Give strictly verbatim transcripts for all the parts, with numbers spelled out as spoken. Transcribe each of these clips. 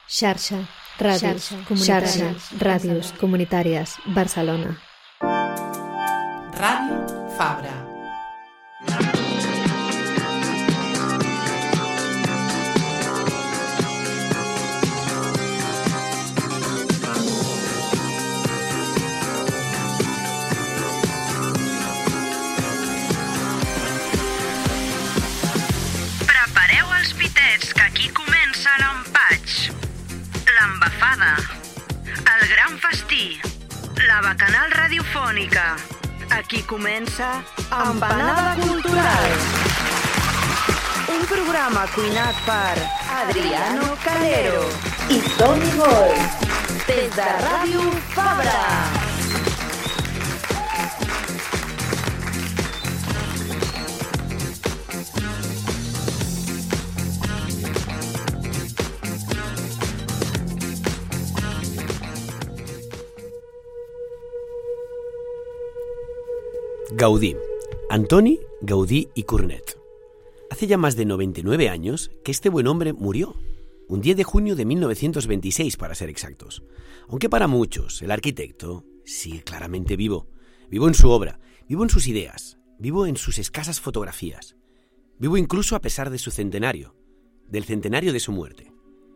Xarxa, ràdios, comunitàries, ràdios comunitàries, Barcelona. Ràdio Fabra. Prepareu els pitets, que aquí comença l'empatx, l'embafada, el gran festí, la bacanal radiofònica. Aquí comença Empanada Cultural. Un programa cuinat per Adriano Calero i Toni Gol, des de Ràdio Fabra. Gaudí. Antoni Gaudí y Cornet. Hace ya más de noventa y nueve años que este buen hombre murió, un diez de junio de mil novecientos veintiséis para ser exactos. Aunque para muchos el arquitecto sigue claramente vivo. Vivo en su obra, vivo en sus ideas, vivo en sus escasas fotografías. Vivo incluso a pesar de su centenario, del centenario de su muerte.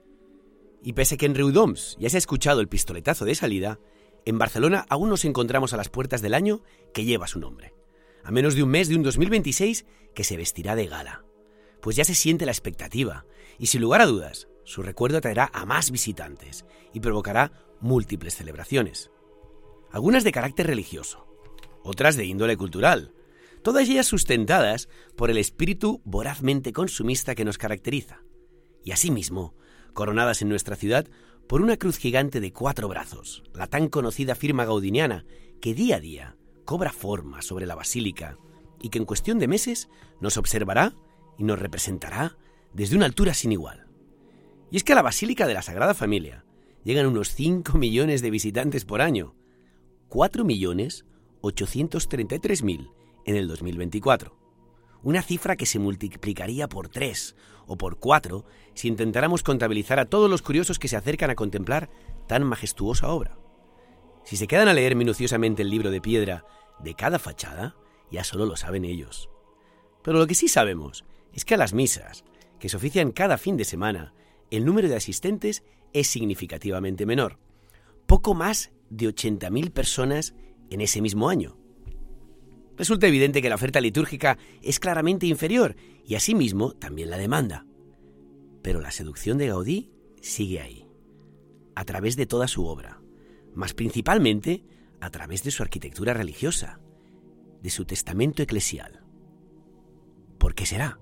Y pese a que en Riudoms ya se ha escuchado el pistoletazo de salida, en Barcelona aún nos encontramos a las puertas del año que lleva su nombre. A menos de un mes de un dos mil veintiséis que se vestirá de gala. Pues ya se siente la expectativa y sin lugar a dudas, su recuerdo atraerá a más visitantes y provocará múltiples celebraciones. Algunas de carácter religioso, otras de índole cultural, todas ellas sustentadas por el espíritu vorazmente consumista que nos caracteriza. Y asimismo, coronadas en nuestra ciudad por una cruz gigante de cuatro brazos, la tan conocida firma gaudiniana que día a día cobra forma sobre la basílica y que en cuestión de meses nos observará y nos representará desde una altura sin igual. Y es que a la Basílica de la Sagrada Familia llegan unos cinco millones de visitantes por año, cuatro millones ochocientos treinta y tres mil en el dos mil veinticuatro. Una cifra que se multiplicaría por tres o por cuatro si intentáramos contabilizar a todos los curiosos que se acercan a contemplar tan majestuosa obra. Si se quedan a leer minuciosamente el libro de piedra de cada fachada, ya solo lo saben ellos. Pero lo que sí sabemos es que a las misas, que se ofician cada fin de semana, el número de asistentes es significativamente menor. Poco más de ochenta mil personas en ese mismo año. Resulta evidente que la oferta litúrgica es claramente inferior y asimismo también la demanda. Pero la seducción de Gaudí sigue ahí, a través de toda su obra, más principalmente a través de su arquitectura religiosa, de su testamento eclesial. ¿Por qué será?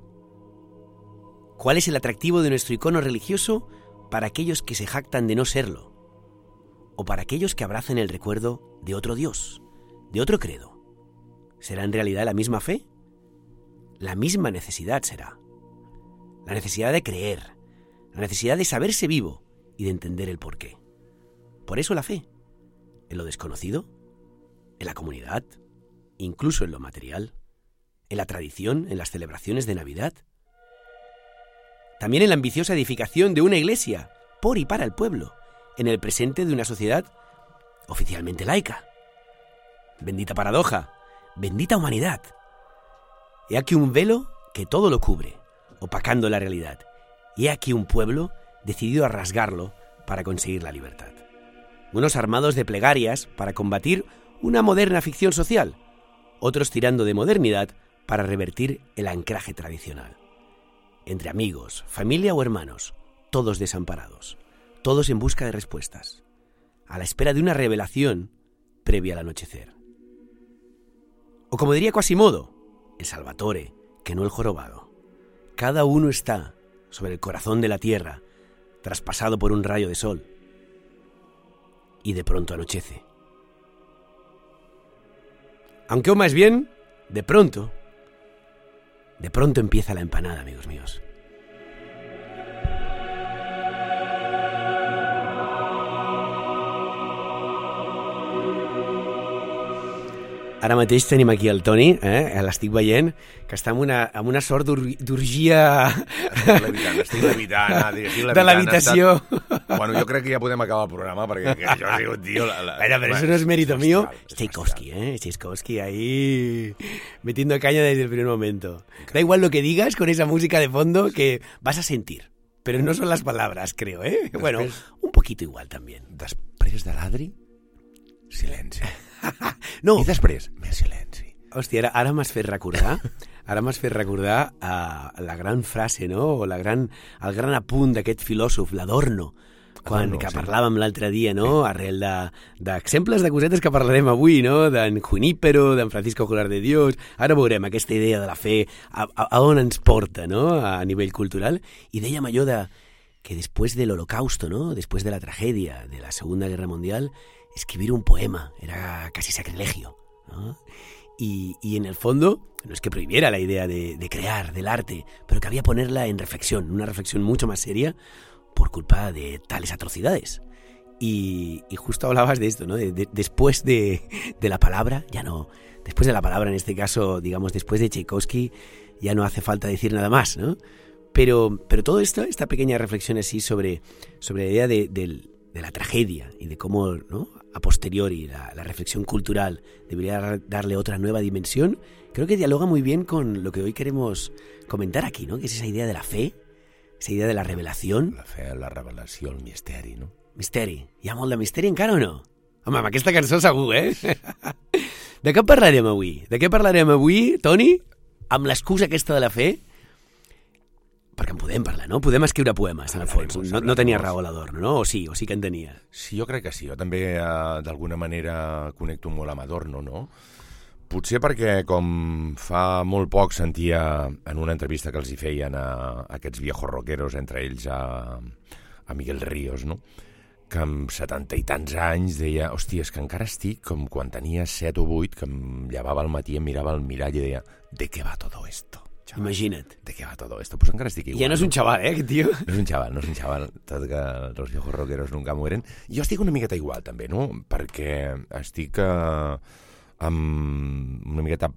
¿Cuál es el atractivo de nuestro icono religioso para aquellos que se jactan de no serlo? ¿O para aquellos que abrazan el recuerdo de otro Dios, de otro credo? ¿Será en realidad la misma fe? La misma necesidad será. La necesidad de creer, la necesidad de saberse vivo y de entender el porqué. Por eso la fe, en lo desconocido, en la comunidad, incluso en lo material, en la tradición, en las celebraciones de Navidad. También en la ambiciosa edificación de una iglesia, por y para el pueblo, en el presente de una sociedad oficialmente laica. Bendita paradoja, bendita humanidad. He aquí un velo que todo lo cubre, opacando la realidad. Y he aquí un pueblo decidido a rasgarlo para conseguir la libertad. Unos armados de plegarias para combatir una moderna ficción social, otros tirando de modernidad para revertir el anclaje tradicional. Entre amigos, familia o hermanos, todos desamparados, todos en busca de respuestas, a la espera de una revelación previa al anochecer. O como diría Quasimodo, el Salvatore, que no el jorobado. Cada uno está sobre el corazón de la tierra, traspasado por un rayo de sol. Y de pronto anochece. Aunque o más bien, de pronto, de pronto empieza la empanada, amigos míos. Ara mateix tenim aquí el Toni, eh? L'estic veient, que està amb una, amb una sort d'orgia estic levitant, estic levitant, estic levitant, de l'habitació. Estat... Bueno, jo crec que ja podem acabar el programa, perquè jo he sigut, tio... La, la... Bueno, pero eso no es mérito mío. Tchaikovsky, ¿eh? Tchaikovsky ahí metiendo caña desde el primer momento. Da igual lo que digas con esa música de fondo que vas a sentir. Pero no son las palabras, creo, ¿eh? Després, bueno, un poquito igual también. Després de l'Adri, silenci. No. I després, més silenci. Hòstia, ara, ara m'has fet recordar, ara m'has fet recordar uh, la gran frase, no? O la gran, el gran apunt d'aquest filòsof, l'Adorno, quan Adorno, que sí. parlàvem l'altre dia, no? Sí. Arrel d'exemples de, de cosetes que parlarem avui, no? D'en Junípero, d'en Francisco Jolar de Dios. Ara veurem aquesta idea de la fe, a, a, a on ens porta, no? A nivell cultural. I dèiem allò de que després de l'Holocausto, no? Després de la tragèdia de la Segunda Guerra Mundial, escribir un poema era casi sacrilegio, ¿no? Y, y en el fondo, no es que prohibiera la idea de, de crear, del arte, pero que había ponerla en reflexión, una reflexión mucho más seria por culpa de tales atrocidades. Y, y justo hablabas de esto, ¿no? De, de, después de, de la palabra, ya no, después de la palabra, en este caso, digamos, después de Tchaikovsky, ya no hace falta decir nada más, ¿no? Pero, pero todo esto, esta pequeña reflexión así sobre, sobre la idea de, de, de la tragedia y de cómo, ¿no? A posteriori la, la reflexión cultural debería darle otra nueva dimensión, creo que dialoga muy bien con lo que hoy queremos comentar aquí, ¿no? Que es esa idea de la fe, esa idea de la revelación. La fe, la revelació, el misteri, no? Misteri. Hi ha molt de misteri encara o no? Home, amb aquesta cançó segur, eh? De què parlarem avui? De què parlarem avui, Toni? Amb l'excusa aquesta de la fe? Perquè en podem parlar, no? Podem escriure poemes, en el fons. No, no tenia raó l'Adorno, no? O sí, o sí que en tenia. Sí, jo crec que sí. Jo també, eh, d'alguna manera, connecto molt amb Adorno, no? Potser perquè, com fa molt poc sentia en una entrevista que els hi feien a, a aquests viejos rockeros, entre ells a, a Miguel Ríos, no? Que amb setanta i tants anys deia, hòstia, és que encara estic com quan tenia set o vuit, que em llevava al matí, em mirava al mirall i deia, ¿de què va todo esto? Chaval, imagina't. ¿De què va todo esto? Pues encara estic igual. Ja no és un xaval, eh, aquest tio? No és un xaval, no és un xaval, tot que els viejos rockeros nunca mueren. Jo estic una miqueta igual, també, no? Perquè estic eh, amb una miqueta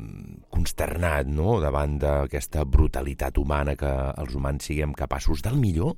consternat, no?, davant d'aquesta brutalitat humana, que els humans siguem capaços del millor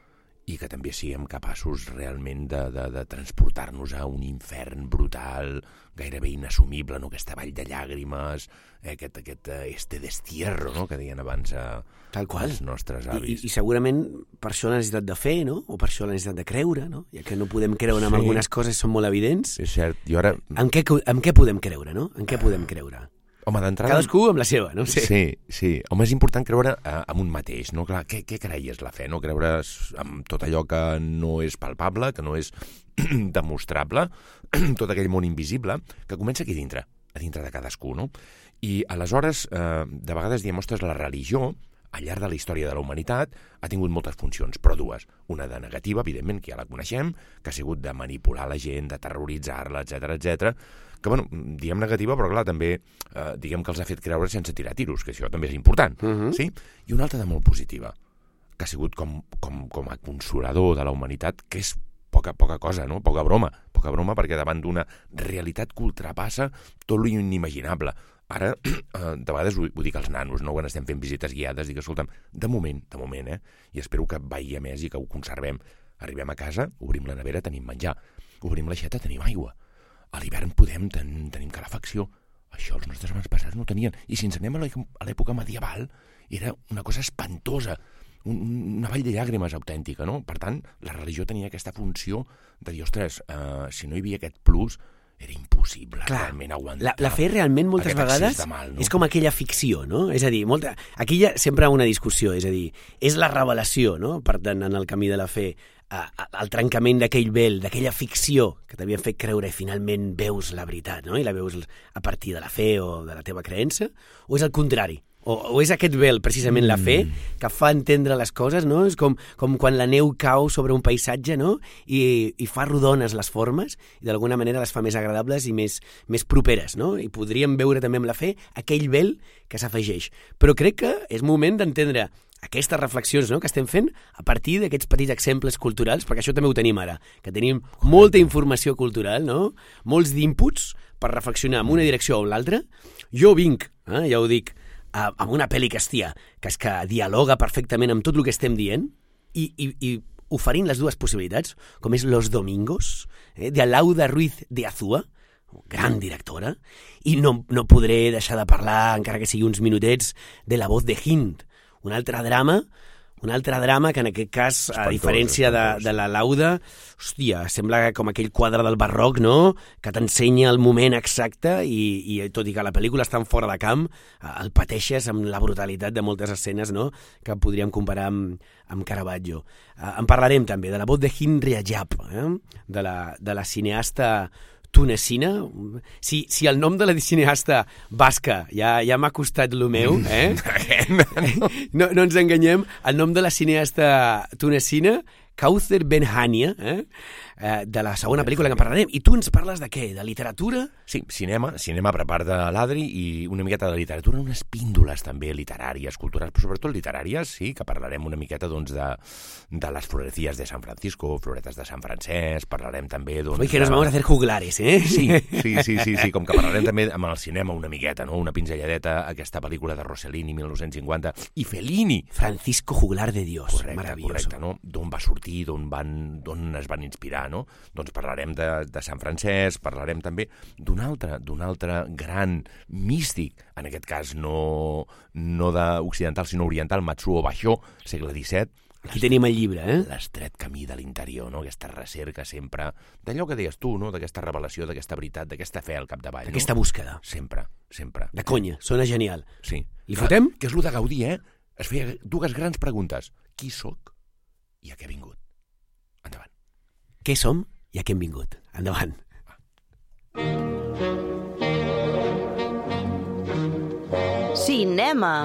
i que també siguem capaços realment de, de, de transportar-nos a un infern brutal, gairebé inassumible, no? Aquesta vall de llàgrimes, eh, aquest, aquest este destierro, no?, que deien abans eh, Tal qual. els nostres avis. I, I segurament per això la necessitat de fer, no? O per això la necessitat de creure, no? Ja que no podem creure en Sí. algunes coses, són molt evidents. És cert, i ara... En què, en què podem creure, no? En què podem creure? Home, d'entrada... Cadascú amb la seva, no? Sí, sí. sí. Home, és important creure eh, en un mateix, no? Clar, què, què creies la fe, no? Creure en tot allò que no és palpable, que no és demostrable, tot aquell món invisible, que comença aquí dintre, a dintre de cadascú, no? I aleshores, eh, de vegades diem, ostres, la religió, al llarg de la història de la humanitat, ha tingut moltes funcions, però dues. Una de negativa, evidentment, que ja la coneixem, que ha sigut de manipular la gent, de terroritzar-la, etcètera, etcètera, que, bueno, diguem negativa, però, clar, també eh, diguem que els ha fet creure sense tirar tiros, que això també és important, Uh-huh. sí? I una altra de molt positiva, que ha sigut com, com, com a consolador de la humanitat, que és poca, poca cosa, no? Poca broma, poca broma, perquè davant d'una realitat que ultrapassa tot lo inimaginable. Ara, de vegades ho, ho dic als nanos, no? Quan estem fent visites guiades, dic, escolta'm, de moment, de moment, eh? I espero que vagi a més i que ho conservem. Arribem a casa, obrim la nevera, tenim menjar. Obrim l'aixeta, tenim aigua. A l'hivern podem, ten, tenim calefacció. Això els nostres abans passats no tenien. I si ens anem a l'època medieval, era una cosa espantosa, un, una vall de llàgrimes autèntica, no? Per tant, la religió tenia aquesta funció de dir, ostres, uh, si no hi havia aquest plus, era impossible. Clar, realment aguantar. La, la fe realment moltes vegades mal, no? És com aquella ficció, no? És a dir, molta... aquí hi ha sempre una discussió, és a dir, és la revelació, no? Per tant, en el camí de la fe, a, a, el trencament d'aquell vel, d'aquella ficció que t'havien fet creure i finalment veus la veritat, no? I la veus a partir de la fe o de la teva creença, o és el contrari? O, o és aquest vel, precisament la fe, que fa entendre les coses, no? És com, com quan la neu cau sobre un paisatge, no? I, i fa rodones les formes, i d'alguna manera les fa més agradables i més, més properes, no? I podríem veure també amb la fe aquell vel que s'afegeix. Però crec que és moment d'entendre aquestes reflexions, no?, que estem fent a partir d'aquests petits exemples culturals, perquè això també ho tenim ara, que tenim molta informació cultural, no? Molts d'inputs per reflexionar en una direcció o en l'altra. Jo vinc, eh, ja ho dic, amb una pel·li que, hòstia, que és que dialoga perfectament amb tot el que estem dient, i, i, i oferint les dues possibilitats, com és Los Domingos, eh, de Alauda Ruiz de Azúa, gran directora, i no, no podré deixar de parlar, encara que sigui uns minutets, de La voz de Hind, un altre drama, un altre drama que en aquest cas, espantós, a diferència de, de la Lauda, hòstia, sembla com aquell quadre del barroc, no?, que t'ensenya el moment exacte i, i tot i que la pel·lícula està fora de camp, el pateixes amb la brutalitat de moltes escenes, no?, que podríem comparar amb, amb Caravaggio. Uh, en parlarem també de La voz de Hind Rajab, eh? de, la, de la cineasta tunecina. Si, si el nom de la cineasta basca ja, ja m'ha costat lo meu, eh? no, no ens enganyem, el nom de la cineasta tunecina, Kauther Benhania, eh? Eh, de la segona pel·lícula que en parlarem. I tu ens parles de què? De literatura? Sí, cinema, cinema per part de l'Adri i una miqueta de literatura, unes píndoles també literàries, culturals, però sobretot literàries, sí, que parlarem una miqueta doncs, de, de les florecillas de San Francisco, floretes de Sant Francesc, parlarem també... Doncs, Ui, que nos vamos a hacer juglares, eh? Sí, sí, sí, sí, sí, com que parlarem també amb el cinema una miqueta, no? Una pinzelladeta, aquesta pel·lícula de Rossellini, mil nou-cents cinquanta, i Fellini. Francisco Juglar de Dios, correcte, maravilloso. Correcte, no? D'on va sortir, d'on van, d'on es van inspirar, no? Doncs parlarem de, de Sant Francesc, parlarem també d'un altre, d'un altre gran místic, en aquest cas no, no d'occidental, sinó oriental, Matsuo Basho, segle disset. Aquí tenim el llibre, eh? L'estret camí de l'interior, no? Aquesta recerca sempre, d'allò que deies tu, no? D'aquesta revelació, d'aquesta veritat, d'aquesta fe al capdavall. Aquesta no? búsqueda. Sempre, sempre. De conya, sona genial. Sí. Li fotem? Que és el de Gaudí, eh? Es feia dues grans preguntes. Qui sóc i a què he vingut? Endavant. Què som i a què hem vingut? Endavant. Cinema.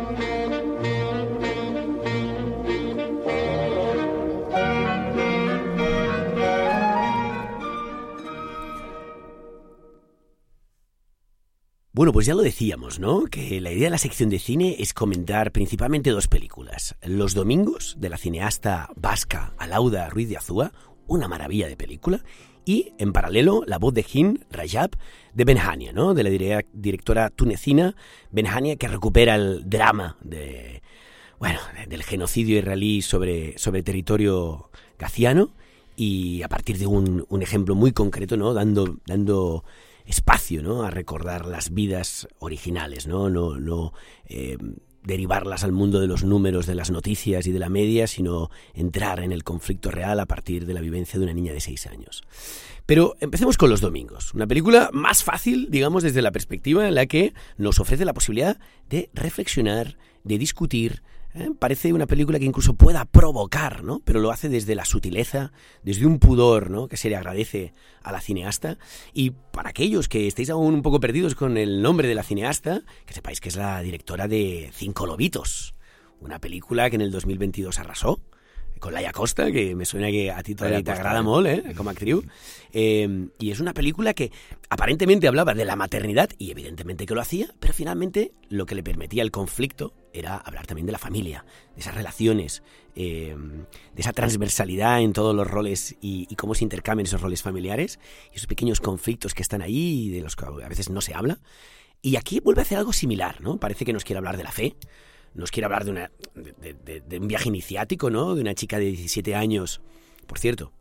Bueno, pues ya lo decíamos, ¿no? Que la idea de la sección de cine es comentar principalmente dos películas. Los Domingos, de la cineasta vasca Alauda Ruiz de Azúa, una maravilla de película, y en paralelo La voz de Hind Rajab de Benhania, ¿no? De la directora tunecina Benhania, que recupera el drama de, bueno, del genocidio israelí sobre, sobre territorio gaziano y a partir de un, un ejemplo muy concreto, ¿no? Dando, dando espacio, ¿no? A recordar las vidas originales, ¿no? No, no eh, derivarlas al mundo de los números, de las noticias y de la media, sino entrar en el conflicto real a partir de la vivencia de una niña de seis años. Pero empecemos con Los Domingos, una película más fácil, digamos, desde la perspectiva en la que nos ofrece la posibilidad de reflexionar, de discutir. ¿Eh? Parece una película que incluso pueda provocar, ¿no? Pero lo hace desde la sutileza, desde un pudor, ¿no? Que se le agradece a la cineasta. Y para aquellos que estéis aún un poco perdidos con el nombre de la cineasta, que sepáis que es la directora de Cinco Lobitos, una película que en el dos mil veintidós arrasó, con Laia Costa, que me suena que a ti todavía te agrada molt, eh? Com a actriu. Eh, y es una película que aparentemente hablaba de la maternidad, y evidentemente que lo hacía, pero finalmente lo que le permitía el conflicto era hablar también de la familia, de esas relaciones, eh, de esa transversalidad en todos los roles y, y cómo se intercambian esos roles familiares, y esos pequeños conflictos que están ahí y de los que a veces no se habla. Y aquí vuelve a hacer algo similar, ¿no? Parece que nos quiere hablar de la fe, nos quiere hablar de, una, de, de, de un viaje iniciático, ¿no? De una chica de diecisiete años. Por cierto,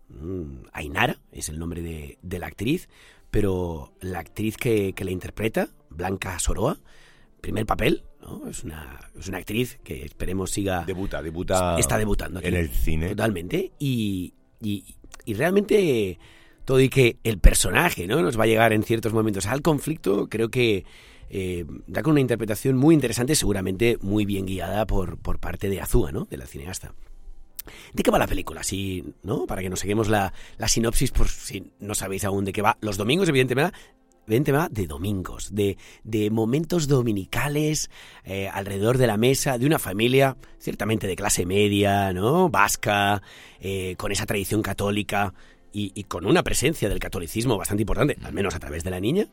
Ainara es el nombre de, de la actriz, pero la actriz que, que la interpreta, Blanca Soroa, primer papel, ¿no? Es una, es una actriz que esperemos siga... Debuta, debuta... Está debutando aquí. En el cine. Totalmente. Y, y, y realmente todo y que el personaje, ¿no? Nos va a llegar en ciertos momentos al conflicto, creo que Eh, da con una interpretación muy interesante, seguramente muy bien guiada por, por parte de Azúa, ¿no? De la cineasta. ¿De qué va la película? Así, ¿no? Para que nos seguimos la, la sinopsis, por si no sabéis aún de qué va. Los Domingos, evidentemente, evidentemente va de domingos, de, de momentos dominicales eh, alrededor de la mesa de una familia ciertamente de clase media, ¿no? Vasca, eh, con esa tradición católica y, y con una presencia del catolicismo bastante importante, al menos a través de la niña.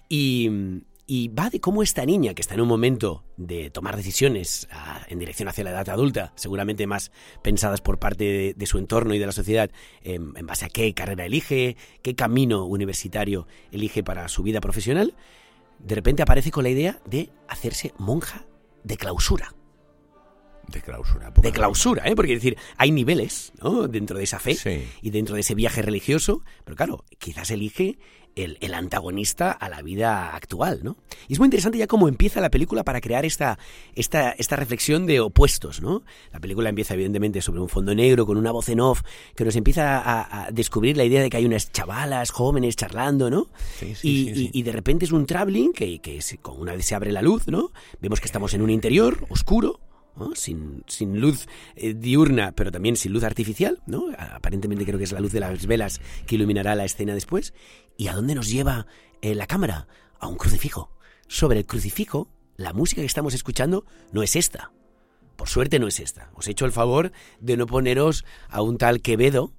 Y... Y va de cómo esta niña, que está en un momento de tomar decisiones uh, en dirección hacia la edad adulta, seguramente más pensadas por parte de, de su entorno y de la sociedad, eh, en base a qué carrera elige, qué camino universitario elige para su vida profesional, de repente aparece con la idea de hacerse monja de clausura. De clausura. De clausura, ¿eh? Porque es decir, hay niveles, ¿no? Dentro de esa fe sí. y dentro de ese viaje religioso, pero claro, quizás elige el, el antagonista a la vida actual, ¿no? Y es muy interesante ya cómo empieza la película para crear esta, esta, esta reflexión de opuestos, ¿no? La película empieza evidentemente sobre un fondo negro con una voz en off que nos empieza a, a descubrir la idea de que hay unas chavalas jóvenes charlando, ¿no? Sí, sí, y, sí, sí. Y, y de repente es un traveling que, que es, con una vez se abre la luz, ¿no? Vemos que estamos en un interior oscuro, ¿no? Sin, sin luz eh, diurna, pero también sin luz artificial, ¿no? Aparentemente creo que es la luz de las velas que iluminará la escena después. ¿Y a dónde nos lleva eh, la cámara? A un crucifijo. Sobre el crucifijo, la música que estamos escuchando no es esta. Por suerte no es esta. Os he hecho el favor de no poneros a un tal Quevedo,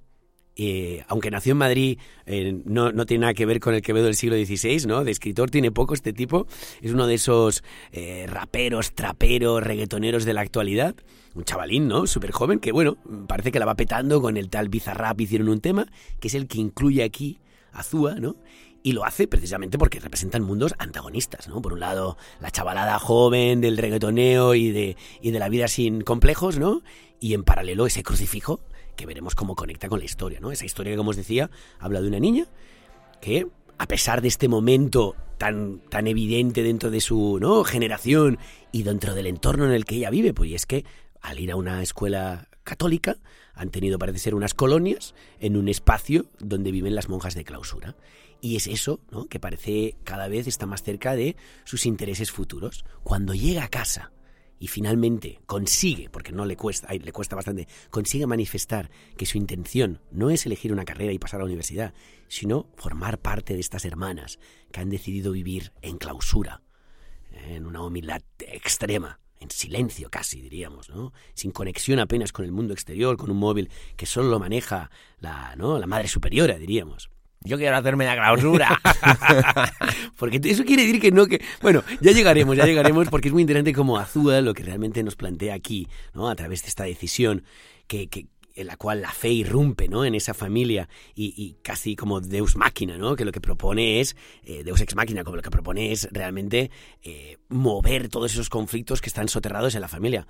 eh, aunque nació en Madrid, eh, no, no tiene nada que ver con el Quevedo del siglo dieciséis, ¿no? De escritor tiene poco este tipo. Es uno de esos eh, raperos, traperos, reggaetoneros de la actualidad. Un chavalín, ¿no? Súper joven, que bueno, parece que la va petando con el tal Bizarrap. Hicieron un tema, que es el que incluye aquí Azúa, ¿no? Y lo hace precisamente porque representan mundos antagonistas, ¿no? Por un lado, la chavalada joven del reggaetoneo y de, y de la vida sin complejos, ¿no? Y en paralelo ese crucifijo que veremos cómo conecta con la historia, ¿no? Esa historia que, como os decía, habla de una niña que, a pesar de este momento tan, tan evidente dentro de su, ¿no?, generación y dentro del entorno en el que ella vive, pues y es que al ir a una escuela católica han tenido, parece ser, unas colonias en un espacio donde viven las monjas de clausura. Y es eso, ¿no?, que parece cada vez está más cerca de sus intereses futuros. Cuando llega a casa y finalmente consigue, porque no le cuesta, ay, le cuesta bastante, consigue manifestar que su intención no es elegir una carrera y pasar a la universidad, sino formar parte de estas hermanas que han decidido vivir en clausura, en una humildad extrema, en silencio casi, diríamos, ¿no? Sin conexión apenas con el mundo exterior, con un móvil que solo lo maneja la, ¿no?, la madre superiora, diríamos. Yo quiero hacerme la clausura. Porque eso quiere decir que no, que... Bueno, ya llegaremos, ya llegaremos, porque es muy interesante como Azúa lo que realmente nos plantea aquí, ¿no?, a través de esta decisión que... que en la cual la fe irrumpe, ¿no?, en esa familia y, y casi como Deus Máquina, ¿no?, que lo que propone es, eh, Deus Ex Máquina, como lo que propone es realmente eh, mover todos esos conflictos que están soterrados en la familia.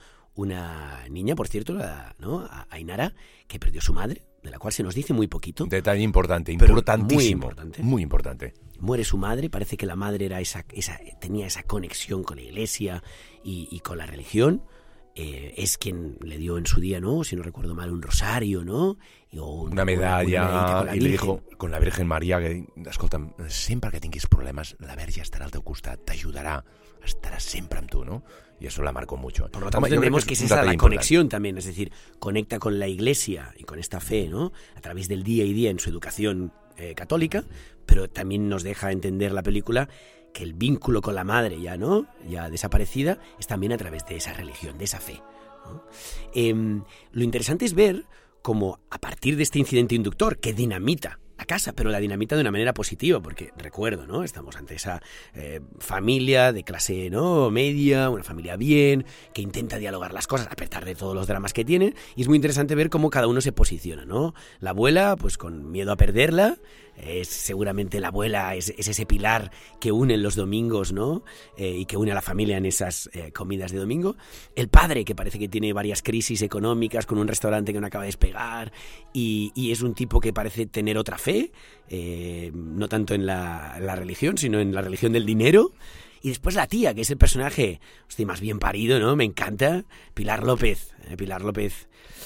Una niña, por cierto, la, ¿no?, Ainara, que perdió su madre, de la cual se nos dice muy poquito. Detalle importante, pero importantísimo. Muy importante. Muy importante. Muere su madre, parece que la madre era esa, esa, tenía esa conexión con la iglesia y, y con la religión. Eh, es quien le dio en su día, ¿no?, si no recuerdo mal, un rosario, ¿no?, I, o una medalla, una, una i li dijo con la Virgen Maria que, escolta'm, sempre que tinguis problemes la Verge estarà al teu costat, t'ajudarà, estarà sempre amb tu, ¿no? Y eso la marcó mucho. Por lo tanto, entendemos que es, que es esa la conexión también, es decir, conecta con la iglesia y con esta fe, ¿no?, a través del día y día en su educación eh, católica, pero también nos deja entender la película que el vínculo con la madre ya, ¿no?, ya desaparecida, es también a través de esa religión, de esa fe, ¿no? Eh, lo interesante es ver cómo a partir de este incidente inductor que dinamita la casa, pero la dinamita de una manera positiva, porque recuerdo, ¿no?, estamos ante esa eh, familia de clase, ¿no?, media, una familia bien, que intenta dialogar las cosas a pesar de todos los dramas que tienen, y es muy interesante ver cómo cada uno se posiciona, ¿no? La abuela, pues con miedo a perderla, es seguramente la abuela es, es ese pilar que une los domingos, ¿no?, eh, y que une a la familia en esas eh, comidas de domingo. El padre, que parece que tiene varias crisis económicas con un restaurante que no acaba de despegar, y, y es un tipo que parece tener otra fe, eh, no tanto en la, la religión, sino en la religión del dinero. Y después la tía, que es el personaje, hostia, más bien parido, ¿no? Me encanta. Pilar López. Eh, Pilar López.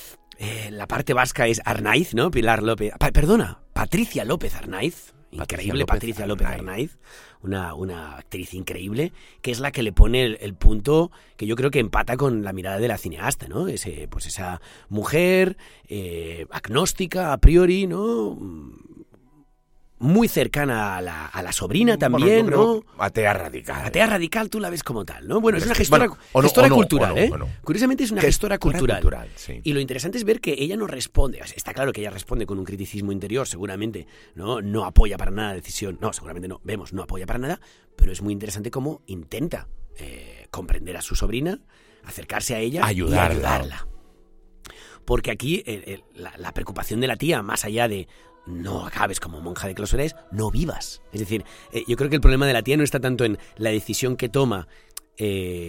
Eh, la parte vasca es Arnaiz, ¿no? Pilar López. Pa- perdona, Patricia López Arnaiz. Increíble, Patricia López Arnaiz. Una, una actriz increíble, que es la que le pone el, el punto que yo creo que empata con la mirada de la cineasta, ¿no? Ese, pues esa mujer eh, agnóstica a priori, ¿no?, muy cercana a la, a la sobrina también, bueno, ¿no? Atea radical. Atea radical, tú la ves como tal, ¿no? Bueno, es una que, gestora, bueno, o no, gestora o no, cultural, o no, ¿eh? o no. Curiosamente es una gestora, gestora cultural. cultural sí. Y lo interesante es ver que ella no responde. Está claro que ella responde con un criticismo interior, seguramente, ¿no? No apoya para nada la decisión. No, seguramente no. Vemos, no apoya para nada, pero es muy interesante cómo intenta eh, comprender a su sobrina, acercarse a ella ayudarla. y ayudarla. Porque aquí eh, eh, la, la preocupación de la tía, más allá de no acabes como monja de clausura, es no vivas. Es decir, eh, yo creo que el problema de la tía no está tanto en la decisión que toma eh,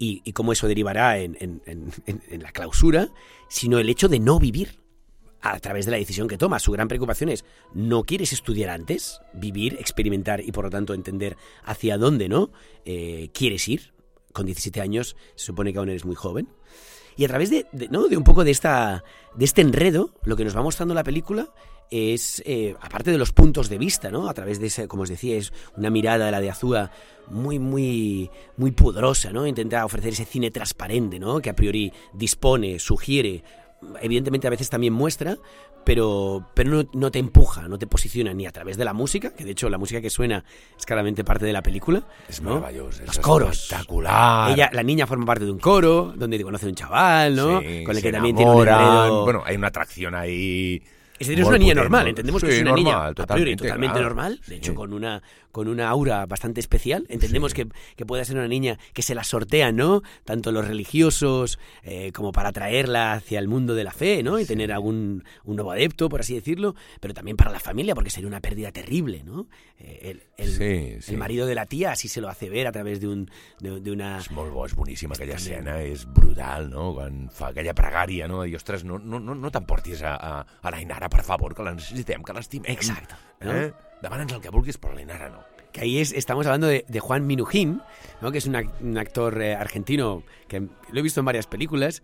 y, y cómo eso derivará en, en, en, en la clausura, sino el hecho de no vivir a través de la decisión que tomas. Su gran preocupación es, ¿no quieres estudiar antes? Vivir, experimentar y por lo tanto entender hacia dónde, ¿no? Eh, quieres ir. Con diecisiete años se supone que aún eres muy joven. Y a través de, de, ¿no? de un poco de, esta, de este enredo, lo que nos va mostrando la película es, eh, aparte de los puntos de vista, ¿no? A través de ese, como os decía, es una mirada, la de Azúa, muy, muy, muy pudorosa, ¿no? Intenta ofrecer ese cine transparente, ¿no? Que a priori dispone, sugiere, evidentemente a veces también muestra, pero, pero no, no te empuja, no te posiciona ni a través de la música, que de hecho la música que suena es claramente parte de la película. Es ¿no? maravilloso, los coros. Espectacular. Ella, la niña forma parte de un coro, donde conoce a un chaval, ¿no? Sí, con el que se también enamoran. tiene un enredo. Bueno, hay una atracción ahí. Es decir, es una niña potente, normal, ¿no? entendemos Sí, que es una normal, niña totalmente, a priori totalmente claro. normal, de hecho Sí. con una con una aura bastante especial, entendemos Sí. que, que puede ser una niña que se la sortea, ¿no? Tanto los religiosos eh, como para atraerla hacia el mundo de la fe, ¿no? Y Sí. tener algún un nuevo adepto, por así decirlo, pero también para la familia, porque sería una pérdida terrible, ¿no? Eh, el, el, Sí, sí. el marido de la tía así se lo hace ver a través de, un, de, de una... És molt bo, és boníssima aquella Exactament. escena, és brutal, no? Quan fa aquella pregària, no? I, ostres, no, no, no, no t'emportis a, a, a l'Ainara, per favor, que la necessitem, que l'estimem. Exacto, ¿no? Eh? Demana'ns el que vulguis, però l'Ainara no. Que ahí es, estamos hablando de, de Juan Minujín, ¿no? Que es un, ac- un actor eh, argentino que lo he visto en varias películas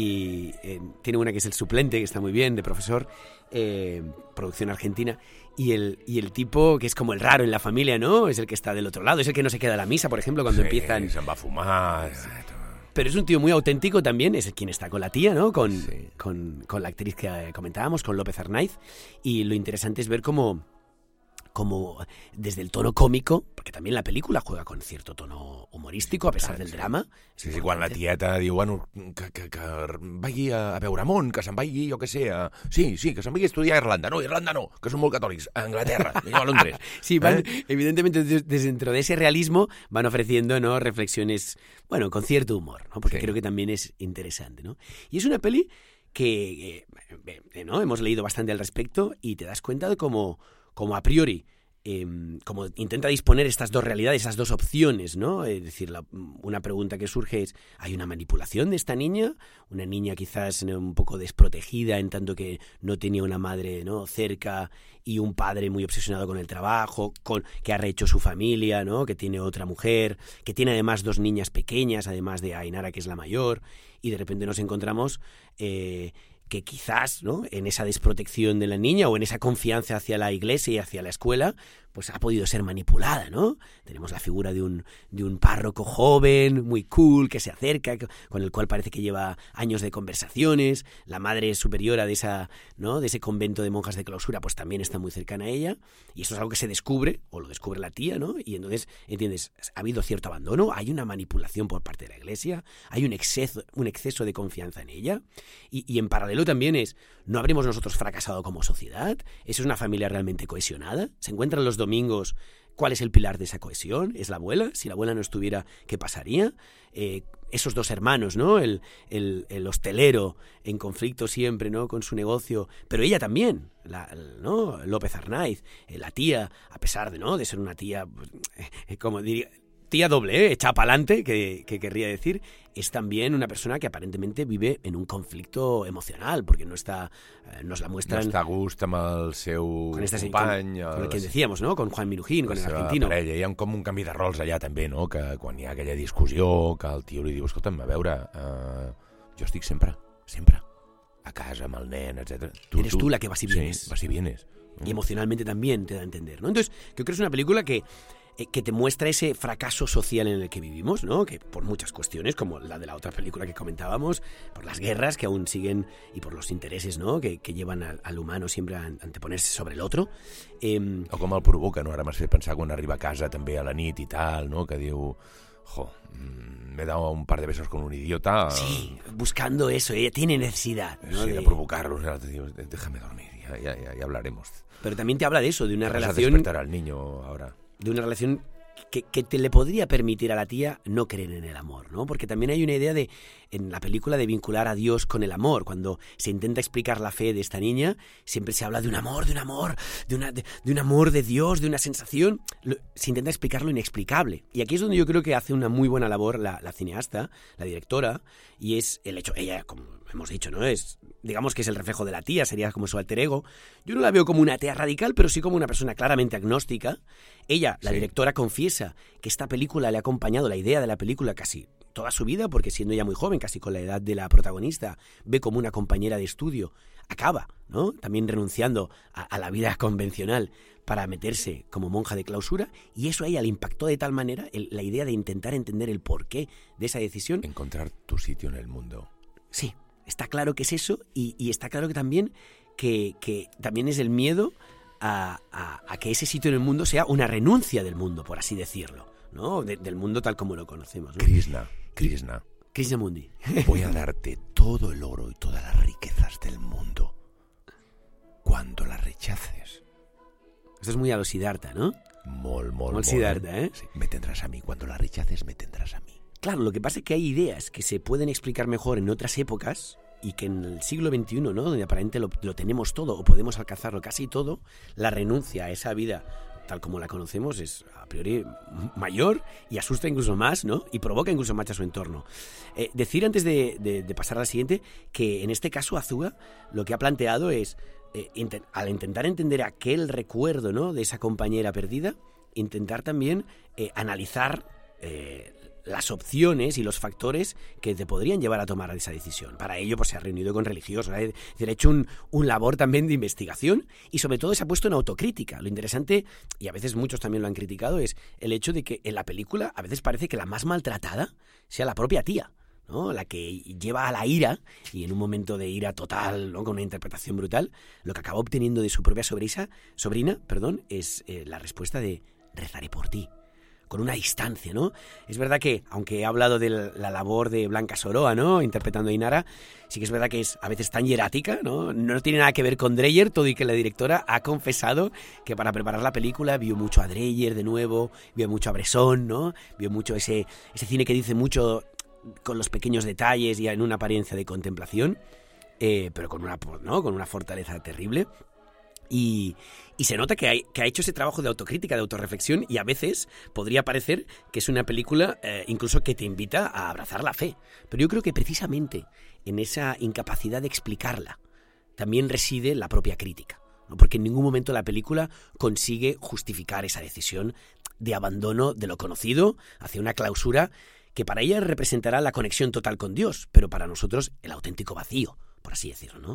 y eh, tiene una que es El Suplente, que está muy bien, de profesor, eh, producción argentina, y el, y el tipo que es como el raro en la familia, ¿no? Es el que está del otro lado, es el que no se queda a la misa, por ejemplo, cuando sí, empiezan... se'n va a fumar... Pero es un tío muy auténtico también, es quien está con la tía, ¿no? Con, Sí. con, con la actriz que eh, comentábamos, con López Arnaiz, y lo interesante es ver cómo... como desde el tono cómico, porque también la película juega con cierto tono humorístico a pesar del sí. drama. Sí, sí, quan la tieta diu, bueno, que, que, que vagi a, a veure món, que se'n vagi, jo què sé, a... Sí, sí, que se'n vagi a estudiar a Irlanda. No, Irlanda no, que són molt catòlics. A Anglaterra, jo a Londres. Sí, van, ¿Eh? evidentemente des- desde dentro de ese realismo van ofreciendo, ¿no? reflexiones, bueno, con cierto humor, ¿no? Porque Sí. creo que también es interesante, ¿no? Y es una peli que, eh, eh, ¿no? Hemos leído bastante al respecto y te das cuenta de cómo, cómo a priori eh, como intenta disponer estas dos realidades, esas dos opciones, ¿no? Es decir, la, una pregunta que surge es, ¿hay una manipulación de esta niña? Una niña quizás, ¿no?, un poco desprotegida en tanto que no tenía una madre, ¿no?, cerca, y un padre muy obsesionado con el trabajo, con, que ha rehecho su familia, ¿no?, que tiene otra mujer, que tiene además dos niñas pequeñas, además de Ainara, que es la mayor, y de repente nos encontramos... Eh, que quizás, ¿no?, en esa desprotección de la niña o en esa confianza hacia la iglesia y hacia la escuela, pues ha podido ser manipulada, ¿no? Tenemos la figura de un, de un párroco joven, muy cool, que se acerca, con el cual parece que lleva años de conversaciones. La madre superiora de esa, ¿no?, de ese convento de monjas de clausura, pues también está muy cercana a ella. Y eso es algo que se descubre, o lo descubre la tía, ¿no? Y entonces, ¿entiendes? Ha habido cierto abandono, hay una manipulación por parte de la iglesia, hay un exceso, un exceso de confianza en ella. Y, y en paralelo también es, ¿no habremos nosotros fracasado como sociedad? ¿Esa es una familia realmente cohesionada? ¿Se encuentran los domingos? ¿Cuál es el pilar de esa cohesión? ¿Es la abuela? Si la abuela no estuviera, ¿qué pasaría? Eh, esos dos hermanos, ¿no? El, el, el hostelero en conflicto siempre, ¿no?, con su negocio, pero ella también, la, ¿no?, López Arnaiz, eh, la tía, a pesar de, ¿no?, de ser una tía, eh, como diría... tía doble, ¿eh?, echa pa'lante, que, que querría decir, es también una persona que aparentemente vive en un conflicto emocional, porque no está, eh, nos la muestran... No està a gust amb el seu con, este, company... con, con el que decíamos, ¿no?, con Juan Minujín, con el argentino. Parella. Hi ha com un canvi de rols allà també, no?, que quan hi ha aquella discussió, que el tio li diu, escolta'm, a veure, uh, jo estic sempre, sempre, a casa amb el nen, etcètera. Tu, Eres tú la que vas y vienes. Sí, vas y vienes. Y emocionalmente también te da a entender, ¿no? Entonces, creo que es una película que... que te muestra ese fracaso social en el que vivimos, ¿no? Que por muchas cuestiones, como la de la otra película que comentábamos, por las guerras que aún siguen y por los intereses, ¿no?, que, que llevan al, al humano siempre a anteponerse sobre el otro. Eh, o com el provoca, no? Ara m'has fet pensar quan arriba a casa també a la nit i tal, no?, que diu... Jo, me he dado un par de besos con un idiota... Sí, buscando eso, ella tiene necesidad, ¿no?, Sí, de, de provocarlo, o sea, te digo, déjame dormir, ya, ya, ya, ya hablaremos. Pero también te habla de eso, de una Te vas relación... a despertar al niño ahora. De una relación que, que te le podría permitir a la tía no creer en el amor, ¿no? Porque también hay una idea de, en la película, de vincular a Dios con el amor. Cuando se intenta explicar la fe de esta niña, siempre se habla de un amor, de un amor, de, una, de, de un amor de Dios, de una sensación. Lo, se intenta explicar lo inexplicable. Y aquí es donde yo creo que hace una muy buena labor la, la cineasta, la directora, y es el hecho, ella, como hemos dicho, ¿no? Es, digamos que es el reflejo de la tía, sería como su alter ego. Yo no la veo como una atea radical, pero sí como una persona claramente agnóstica. Ella, la sí. directora, confiesa que esta película le ha acompañado, la idea de la película, casi toda su vida, porque siendo ya muy joven, casi con la edad de la protagonista, ve como una compañera de estudio acaba, ¿no? También renunciando a, a la vida convencional para meterse como monja de clausura, y eso a ella le impactó de tal manera, el, la idea de intentar entender el porqué de esa decisión. Encontrar tu sitio en el mundo. Sí, está claro que es eso, y, y está claro que también que, que también es el miedo a, a, a que ese sitio en el mundo sea una renuncia del mundo, por así decirlo, ¿no? De, del mundo tal como lo conocemos, ¿no? Krishna, Krishna. Krishnamurti. Voy a darte todo el oro y todas las riquezas del mundo cuando las rechaces. Esto es muy a lo Siddhartha, ¿no? Molt, molt, molt. Siddhartha, ¿eh? Sí, me tendrás a mí. Cuando las rechaces, me tendrás a mí. Claro, lo que pasa es que hay ideas que se pueden explicar mejor en otras épocas y que en el siglo veintiuno, ¿no? Donde aparentemente lo, lo tenemos todo o podemos alcanzarlo casi todo, la renuncia a esa vida tal como la conocemos es a priori mayor y asusta incluso más, ¿no? Y provoca incluso más a su entorno. Eh, decir antes de, de, de pasar a la siguiente que en este caso Azúa lo que ha planteado es, eh, intent- al intentar entender aquel recuerdo, ¿no? De esa compañera perdida, intentar también eh, analizar eh, las opciones y los factores que te podrían llevar a tomar esa decisión. Para ello, pues se ha reunido con religiosos, es decir, ha hecho un, un labor también de investigación y sobre todo se ha puesto en autocrítica. Lo interesante, y a veces muchos también lo han criticado, es el hecho de que en la película a veces parece que la más maltratada sea la propia tía, ¿no? La que lleva a la ira, y en un momento de ira total, ¿no? Con una interpretación brutal, lo que acaba obteniendo de su propia sobrisa, sobrina perdón, es eh, la respuesta de rezaré por ti, con una distancia, ¿no? Es verdad que, aunque he hablado de la labor de Blanca Soroa, ¿no? Interpretando a Inara, sí que es verdad que es a veces tan hierática, ¿no? No tiene nada que ver con Dreyer, todo y que la directora ha confesado que para preparar la película vio mucho a Dreyer de nuevo, vio mucho a Bresson, ¿no? Vio mucho ese, ese cine que dice mucho con los pequeños detalles y en una apariencia de contemplación, eh, pero con una, ¿no? Con una fortaleza terrible. Y, y se nota que, hay, que ha hecho ese trabajo de autocrítica, de autorreflexión, y a veces podría parecer que es una película eh, incluso que te invita a abrazar la fe. Pero yo creo que precisamente en esa incapacidad de explicarla también reside la propia crítica, ¿no? Porque en ningún momento la película consigue justificar esa decisión de abandono de lo conocido hacia una clausura que para ella representará la conexión total con Dios, pero para nosotros el auténtico vacío, por así decirlo, ¿no?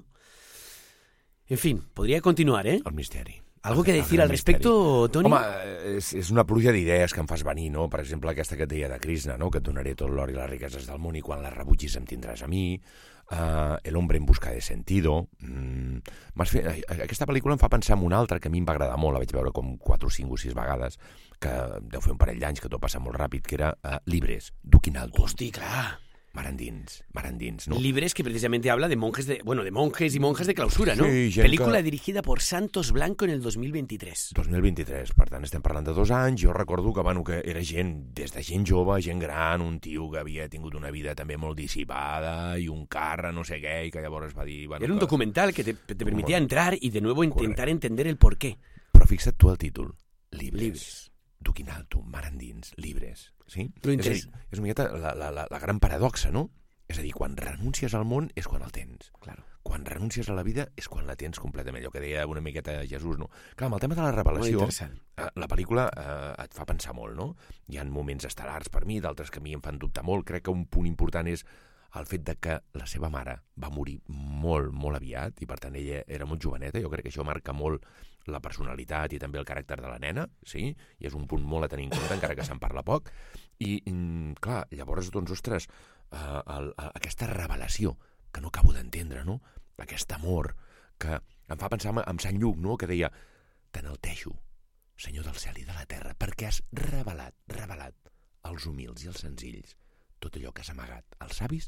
En fin, podria continuar, eh? El misteri. Algo que decir al respecto, Toni? Home, és, és una pluja d'idees que em fas venir, no? Per exemple, aquesta que et deia de Krishna, no? Que et donaré tot l'or i les riqueses del món i quan les rebutgis em tindràs a mi. Uh, El hombre en busca de sentido. Mm, fet, aquesta pel·lícula em fa pensar en una altra que a mi em va agradar molt, la vaig veure com quatre o cinc o sis vegades, que deu fer un parell d'anys, que tot passa molt ràpid, que era uh, Libres, d'Uquinaldo. Hosti, clar. Mar endins, mar endins, ¿no? Libres, que precisamente habla de monjes de, bueno, de monjes y monjas de clausura, ¿no? Sí, Película que... dirigida por Santos Blanco en el dos mil vint-i-tres. dos mil vint-i-tres, per tant, estem parlant de dos anys. Jo recordo que, bueno, que era gent, des de gent jove, gent gran, un tio que havia tingut una vida també molt dissipada i un carro, no sé què, i que llavors va dir... Bueno, era un que... documental que te, te permitía entrar y de nuevo intentar Correcte. entender el porqué. Però fixa't tu el títol. Libres. Libres. D'Uquinaldo, mar endins, libres. Sí? Lo és, a dir, interessa. és una miqueta la, la, la, la gran paradoxa, no? És a dir, quan renuncies al món és quan el tens. Claro. Quan renuncies a la vida és quan la tens completament. Allò que deia una miqueta Jesús, no? Clar, amb el tema de la revelació, eh, la pel·lícula eh, et fa pensar molt, no? Hi ha moments estel·lars per mi, d'altres que a mi em fan dubtar molt. Crec que un punt important és el fet de que la seva mare va morir molt, molt aviat, i per tant ella era molt joveneta. Jo crec que això marca molt la personalitat i també el caràcter de la nena, sí? I és un punt molt a tenir en compte, encara que se'n parla poc. I, clar, llavors, doncs, ostres, Uh, el, uh, aquesta revelació que no acabo d'entendre, no? Aquest amor que em fa pensar en, en Sant Lluc, no? Que deia, t'enalteixo, Senyor del cel i de la terra, perquè has revelat, revelat als humils i als senzills tot allò que has amagat als savis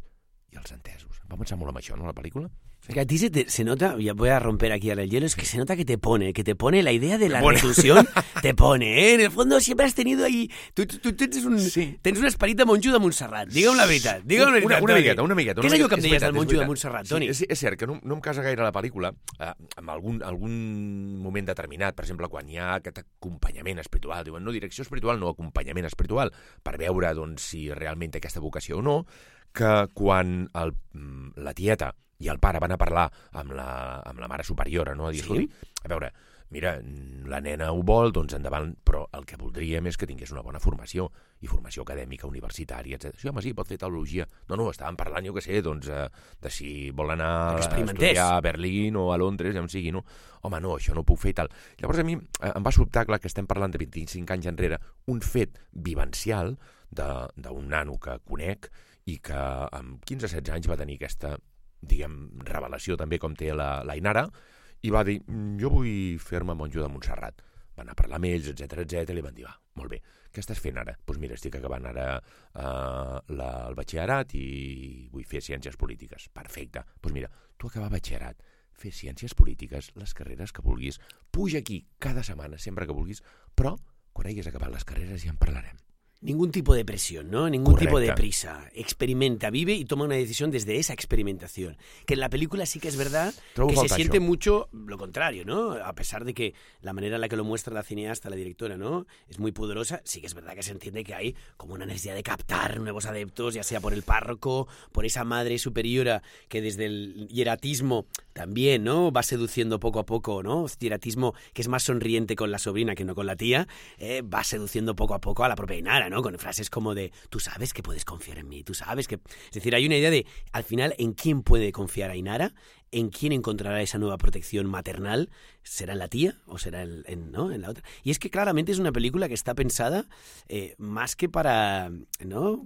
i els entesos. Va pensar molt amb això, no, la pel·lícula? Sí. Que a ti se, te, se nota, ya voy a romper aquí ahora el hielo, es que se nota que te pone, que te pone la idea de la reclusión, te pone, ¿eh? En el fondo siempre has tenido ahí, tú, tú, tú tens, un, sí. tens una esperita monjo de Montserrat, digue'm la veritat, digue'm la veritat. Una, una miqueta, una miqueta. Què és allò que em deies del monjo de Montserrat, Toni? Sí, és, és cert que no, no em casa gaire la pel·lícula, eh, en algun, algun moment determinat, per exemple, quan hi ha aquest acompanyament espiritual, diuen, no direcció espiritual, no acompanyament espiritual, per veure doncs, si realment té aquesta vocació o no, que quan el, la tieta i el pare van a parlar amb la, amb la mare superiora, no? A dir, sí? A veure, mira, la nena ho vol, doncs endavant, però el que voldríem és que tingués una bona formació, i formació acadèmica, universitària, etcètera. Sí, home, sí, pot fer teologia. No, no, estàvem parlant, jo què sé, doncs, eh, de si vol anar a estudiar a Berlín o a Londres, ja em sigui, no? Home, no, això no ho puc fer i tal. Llavors a mi eh, em va sobtar, clar, que estem parlant de vint-i-cinc anys enrere, un fet vivencial d'un nano que conec i que amb quinze o setze anys va tenir aquesta, diguem, revelació també com té la, la Ainara, i va dir, jo vull fer-me monjo de Montserrat. Va anar a parlar amb ells, etcètera, etcètera, i li van dir, va, molt bé, què estàs fent ara? Doncs pues mira, estic acabant ara uh, la, el batxillerat i vull fer ciències polítiques. Perfecte. Doncs pues mira, tu acabar batxillerat, fer ciències polítiques, les carreres que vulguis, puja aquí cada setmana, sempre que vulguis, però quan hagis acabat les carreres ja en parlarem. Ningún tipo de presión, ¿no? Ningún Correcte. tipo de prisa. Experimenta, vive y toma una decisión desde esa experimentación. Que en la película sí que es verdad Trobo que se siente això. mucho lo contrario, ¿no? A pesar de que la manera en la que lo muestra la cineasta, la directora, ¿no? Es muy poderosa, sí que es verdad que se entiende que hay como una necesidad de captar nuevos adeptos, ya sea por el párroco, por esa madre superiora que desde el hieratismo también, ¿no? Va seduciendo poco a poco, ¿no? Hieratismo que es más sonriente con la sobrina que no con la tía, eh, va seduciendo poco a poco a la propia Ainara, ¿no? Con frases como de, tú sabes que puedes confiar en mí, tú sabes que... Es decir, hay una idea de, al final, ¿en quién puede confiar Ainara? ¿En quién encontrará esa nueva protección maternal? ¿Será en la tía o será en, en, ¿no? en la otra? Y es que claramente es una película que está pensada eh, más que para... ¿no?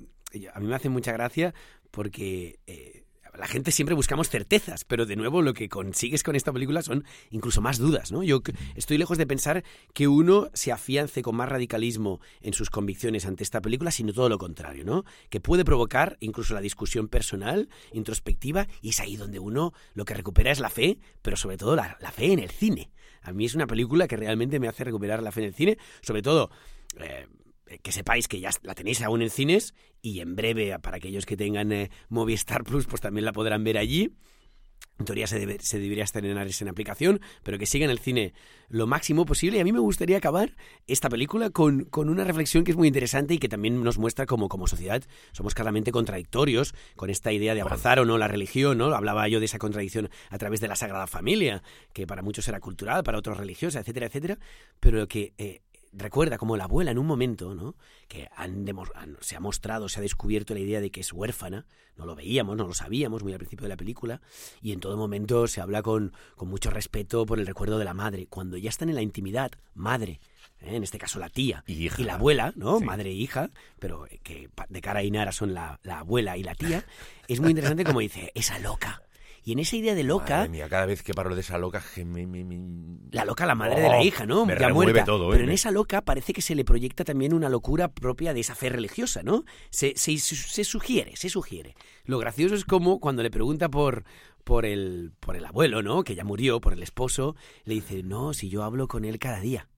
A mí me hace mucha gracia porque... Eh, la gente siempre buscamos certezas, pero de nuevo lo que consigues con esta película son incluso más dudas, ¿no? Yo estoy lejos de pensar que uno se afiance con más radicalismo en sus convicciones ante esta película, sino todo lo contrario, ¿no? Que puede provocar incluso la discusión personal, introspectiva, y es ahí donde uno lo que recupera es la fe, pero sobre todo la, la fe en el cine. A mí es una película que realmente me hace recuperar la fe en el cine, sobre todo... Eh, que sepáis que ya la tenéis aún en cines y en breve, para aquellos que tengan eh, Movistar Plus, pues también la podrán ver allí. En teoría se, debe, se debería estrenar en aplicación, pero que siga en el cine lo máximo posible. Y a mí me gustaría acabar esta película con, con una reflexión que es muy interesante y que también nos muestra cómo como sociedad somos claramente contradictorios con esta idea de abrazar o no la religión, ¿no? Hablaba yo de esa contradicción a través de la Sagrada Familia, que para muchos era cultural, para otros religiosa, etcétera, etcétera, pero que... Eh, recuerda como la abuela en un momento, ¿no? Que han demo- han, se ha mostrado, se ha descubierto la idea de que es huérfana, no lo veíamos, no lo sabíamos muy al principio de la película, y en todo momento se habla con, con mucho respeto por el recuerdo de la madre. Cuando ya están en la intimidad, madre, ¿eh? En este caso la tía y, y la abuela, ¿no? Sí. Madre e hija, pero que de cara a Ainara son la, la abuela y la tía, es muy interesante como dice, esa loca. Y en esa idea de loca... Madre mía, cada vez que parlo de esa loca... Me, me, me... La loca, la madre oh, de la hija, ¿no? Me ya muerta. Todo, Pero ¿eh? en esa loca parece que se le proyecta también una locura propia de esa fe religiosa, ¿no? Se, se, se sugiere, se sugiere. Lo gracioso es como cuando le pregunta por, por, el, por el abuelo, ¿no? Que ya murió, por el esposo, le dice, no, si yo hablo con él cada día.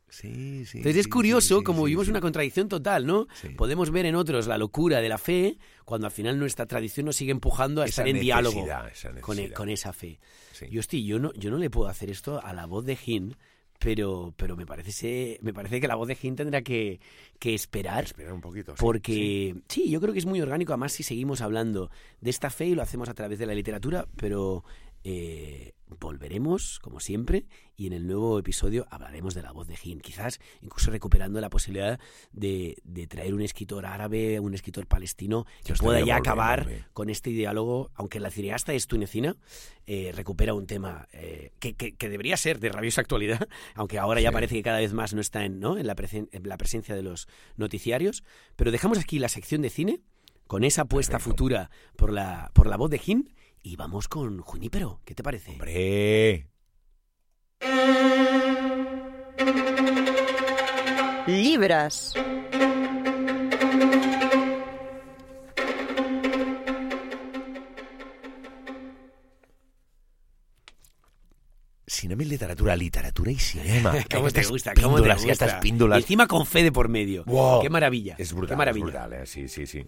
Sí, sí, Entonces es sí, curioso sí, sí, como sí, vivimos sí. una contradicción total, ¿no? Sí. Podemos ver en otros la locura de la fe cuando al final nuestra tradición nos sigue empujando a esa estar en diálogo esa con, e, con esa fe. Sí. Yo, hostia, yo no, yo no le puedo hacer esto a la voz de Hin, pero, pero me parece me parece que la voz de Hin tendrá que, que esperar. Esperar un poquito. Sí, porque sí. sí, yo creo que es muy orgánico, además si seguimos hablando de esta fe y lo hacemos a través de la literatura, pero... Eh, volveremos, como siempre, y en el nuevo episodio hablaremos de la voz de Hin, quizás incluso recuperando la posibilidad de, de traer un escritor árabe, un escritor palestino que Yo pueda ya acabar bien, con este diálogo, aunque la cineasta es tunecina, eh, recupera un tema eh, que, que, que debería ser de rabiosa actualidad, aunque ahora ya sí. parece que cada vez más no está en, ¿no? en, la presen- en la presencia de los noticiarios, pero dejamos aquí la sección de cine con esa apuesta Perfecto. futura por la, por la voz de Hin. Y vamos con Junípero, ¿qué te parece? ¡Hombre! Llibres. cinema y literatura, literatura y cinema. ¿Cómo te gusta? ¿Cómo te gusta? Estas píndolas. Y encima con fe de por medio. Wow. Qué maravilla. Es brutal, qué maravilla. es brutal, eh? Sí, sí, sí.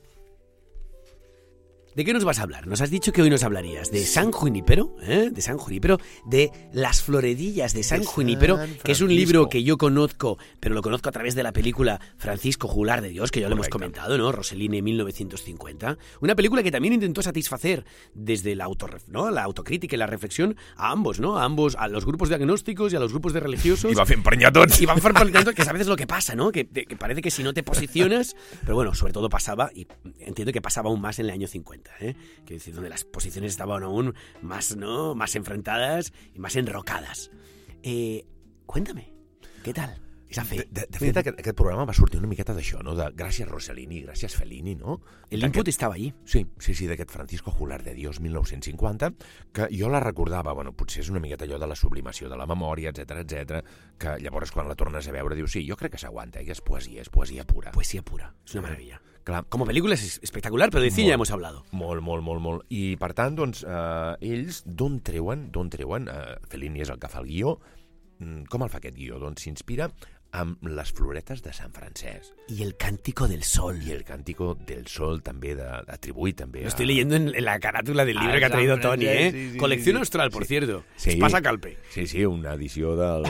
¿De qué nos vas a hablar? Nos has dicho que hoy nos hablarías de San Junípero, ¿eh? de San Junípero, de Las floredillas de San De Junípero, San que es un Francisco. libro que yo conozco, pero lo conozco a través de la película Francisco Juglar de Dios, que ya lo hemos Correcto. comentado, ¿no? Rossellini, mil novecientos cincuenta. Una película que también intentó satisfacer desde la, auto, ¿no? la autocrítica y la reflexión a ambos, ¿no? A ambos, a los grupos de agnósticos y a los grupos de religiosos. I va fer emprenyar tots. Y van formalizando que a veces lo que pasa, ¿no? Que, que parece que si no te posicionas, pero bueno, sobre todo pasaba, y entiendo que pasaba aún más en el año cincuenta, ¿eh? Que decir, donde las posiciones estaban aún más, ¿no? Más enfrentadas y más enrocadas. Eh, cuéntame, ¿qué tal esa fe? De, de, de fet, aquest, aquest programa va sortir una miqueta d'això, no? De gràcies Rossellini, gràcies Fellini, no? El input estava allí. Sí, sí, sí, d'aquest Francisco Juglar de Dios, mil nou-cents cinquanta, que jo la recordava, bueno, potser és una miqueta allò de la sublimació de la memòria, etc etc, que llavors quan la tornes a veure dius, sí, jo crec que s'aguanta, eh, que és poesia, és poesia pura. Poesía pura, es una maravilla. Clar, Como película es espectacular, pero de cine ya hemos hablado. Molt, molt, molt, molt. I, per tant, doncs, eh, ells d'on treuen, d'on treuen, eh, Fellini és el que fa el guió, mm, com el fa aquest guió? Doncs s'inspira amb les floretes de Sant Francesc. Y el cántico del sol. I el Cántico del Sol també, de, atribuït també Lo a... estoy leyendo en, en la carátula del libro Ah, que ha traído San Toni, Francesc, ¿eh? sí, sí, Colección sí, sí. austral, por Sí. cierto. Sí. Pasa calpe. Sí, sí, una edició del...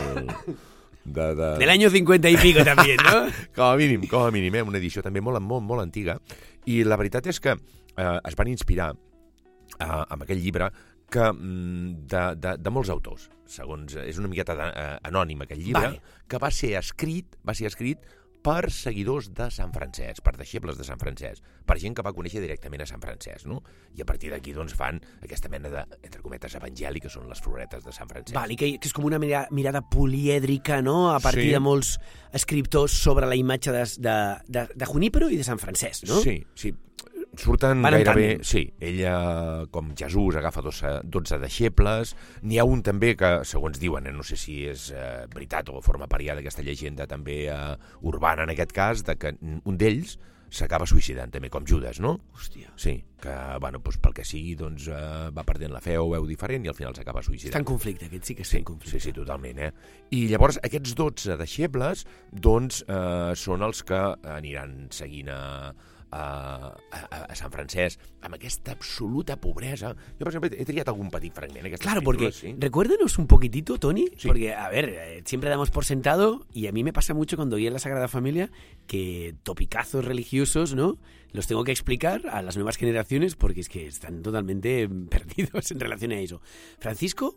De, de... Del año cincuenta y pico también, ¿no? Com a mínim, com a mínim, eh? Una edició també molt, molt, molt antiga. I la veritat és que eh, es van inspirar eh, amb aquell llibre que mm, de, de, de molts autors, segons, és una miqueta de, eh, anònim aquell llibre, Vale. que va ser escrit, va ser escrit per seguidors de Sant Francesc, per deixebles de Sant Francesc, per gent que va conèixer directament a Sant Francesc, no? I a partir d'aquí, doncs, fan aquesta mena de, entre cometes, evangeli, que són les floretes de Sant Francesc. Vale, que, que és com una mirada, mirada polièdrica, no?, a partir Sí. de molts escriptors sobre la imatge de, de, de, de Junípero i de Sant Francesc, no? Sí, sí. Surten Van en gairebé... tàndem. Sí, ella, com Jesús, agafa dotze, dotze deixebles. N'hi ha un també que, segons diuen, eh, no sé si és eh, veritat o forma parià d'aquesta llegenda també eh, urbana en aquest cas, de que un d'ells s'acaba suïcidant també, com Judas, no? Hòstia. Sí, que, bueno, doncs pel que sigui, doncs, eh, va perdent la fe o veu diferent i al final s'acaba suïcidant. Està en conflicte, aquest sí que està Sí, en conflicte. sí, sí, totalment, eh? I llavors aquests dotze deixebles, doncs, eh, són els que aniran seguint a, a, a, a Sant Francesc amb aquesta absoluta pobresa. Jo, per exemple, he triat algun petit fragment. Aquestes Claro, porque píndoles, sí. recuérdenos un poquitito, Toni, Sí. porque, a ver, eh, siempre damos por sentado, y a mí me pasa mucho cuando voy en la Sagrada Familia, que topicazos religiosos, ¿no?, los tengo que explicar a las nuevas generaciones porque es que están totalmente perdidos en relación a eso. Francisco,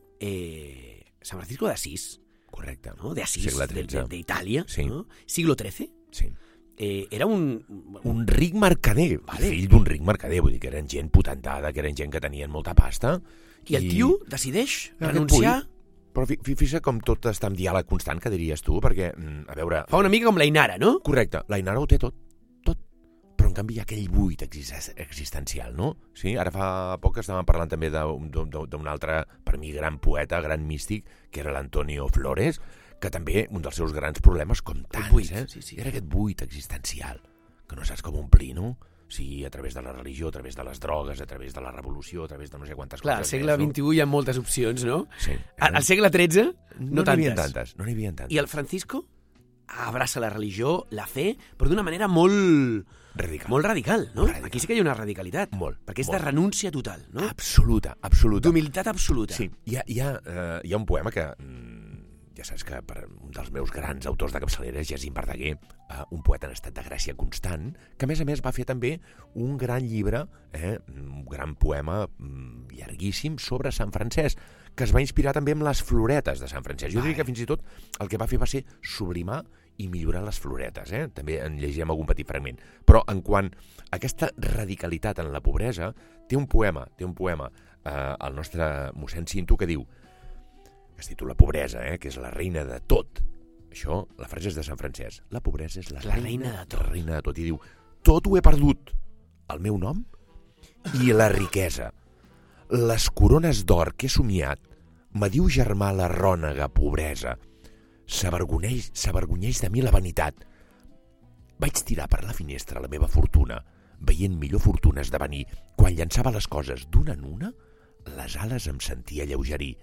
eh, San Francisco de Asís, Correcte. ¿no?, de Asís, Segle de, tretze. de- de Italia, Sí. ¿no?, siglo trece, Sí. eh, era un... Un ric mercader, Vale. fill d'un ric mercader, vull dir que eren gent potentada, que eren gent que tenien molta pasta. I el tio decideix Aquest renunciar... bull. Però fi- fi- fixa com tot està en diàleg constant, que diries tu, perquè, mm, a veure... Fa una mica com la Inara, no? Correcte, la Inara ho té tot, tot. Però, en canvi, hi ha aquell buit exis- existencial, no? Sí? Ara fa poc estàvem parlant també d'un d'un altre, per mi, gran poeta, gran místic, que era l'Antonio Flores, que també un dels seus grans problemes, com tants, buit, eh? sí, sí. Era aquest buit existencial, que no saps com omplir, no? Sí, a través de la religió, a través de les drogues, a través de la revolució, a través de no sé quantes Clar, al coses. segle més, no? vint-i-u hi ha moltes opcions, no? Sí. Al, al segle tretze, no no, n'hi havia tantes. tantes. No n'hi havia tantes. I el Francisco abraça la religió, la fe, però d'una manera molt, Radical. molt radical, no? Radical. Aquí sí que hi ha una radicalitat. Molt, Perquè és de molt. renúncia total, no? Absoluta, absoluta. D'humilitat absoluta. Sí, hi ha, hi, ha, eh, hi ha un poema que, mm, ja saps que per un dels meus grans autors de capçalera és Jacint Verdaguer, eh, un poeta en estat de gràcia constant, que a més a més va fer també un gran llibre, eh, un gran poema mm, llarguíssim sobre Sant Francesc, que es va inspirar també en les floretes de Sant Francesc. Jo diria que fins i tot el que va fer va ser sublimar i millorar les floretes, eh? També en llegirem algun petit fragment. Però en quant a aquesta radicalitat en la pobresa, té un poema, té un poema, eh, el nostre mossèn Cinto, que diu, que es titula Pobresa, eh? Que és la reina de tot. Això, la frase és de Sant Francesc. La pobresa és la, La reina de tot. La reina de tot. I diu, tot ho he perdut. El meu nom i la riquesa. Les corones d'or que he somiat, me diu germà la rònega pobresa. S'avergonyeix, s'avergonyeix de mi la vanitat. Vaig tirar per la finestra la meva fortuna, veient millor fortuna esdevenir. Quan llançava les coses d'una en una, les ales em sentia lleugerir.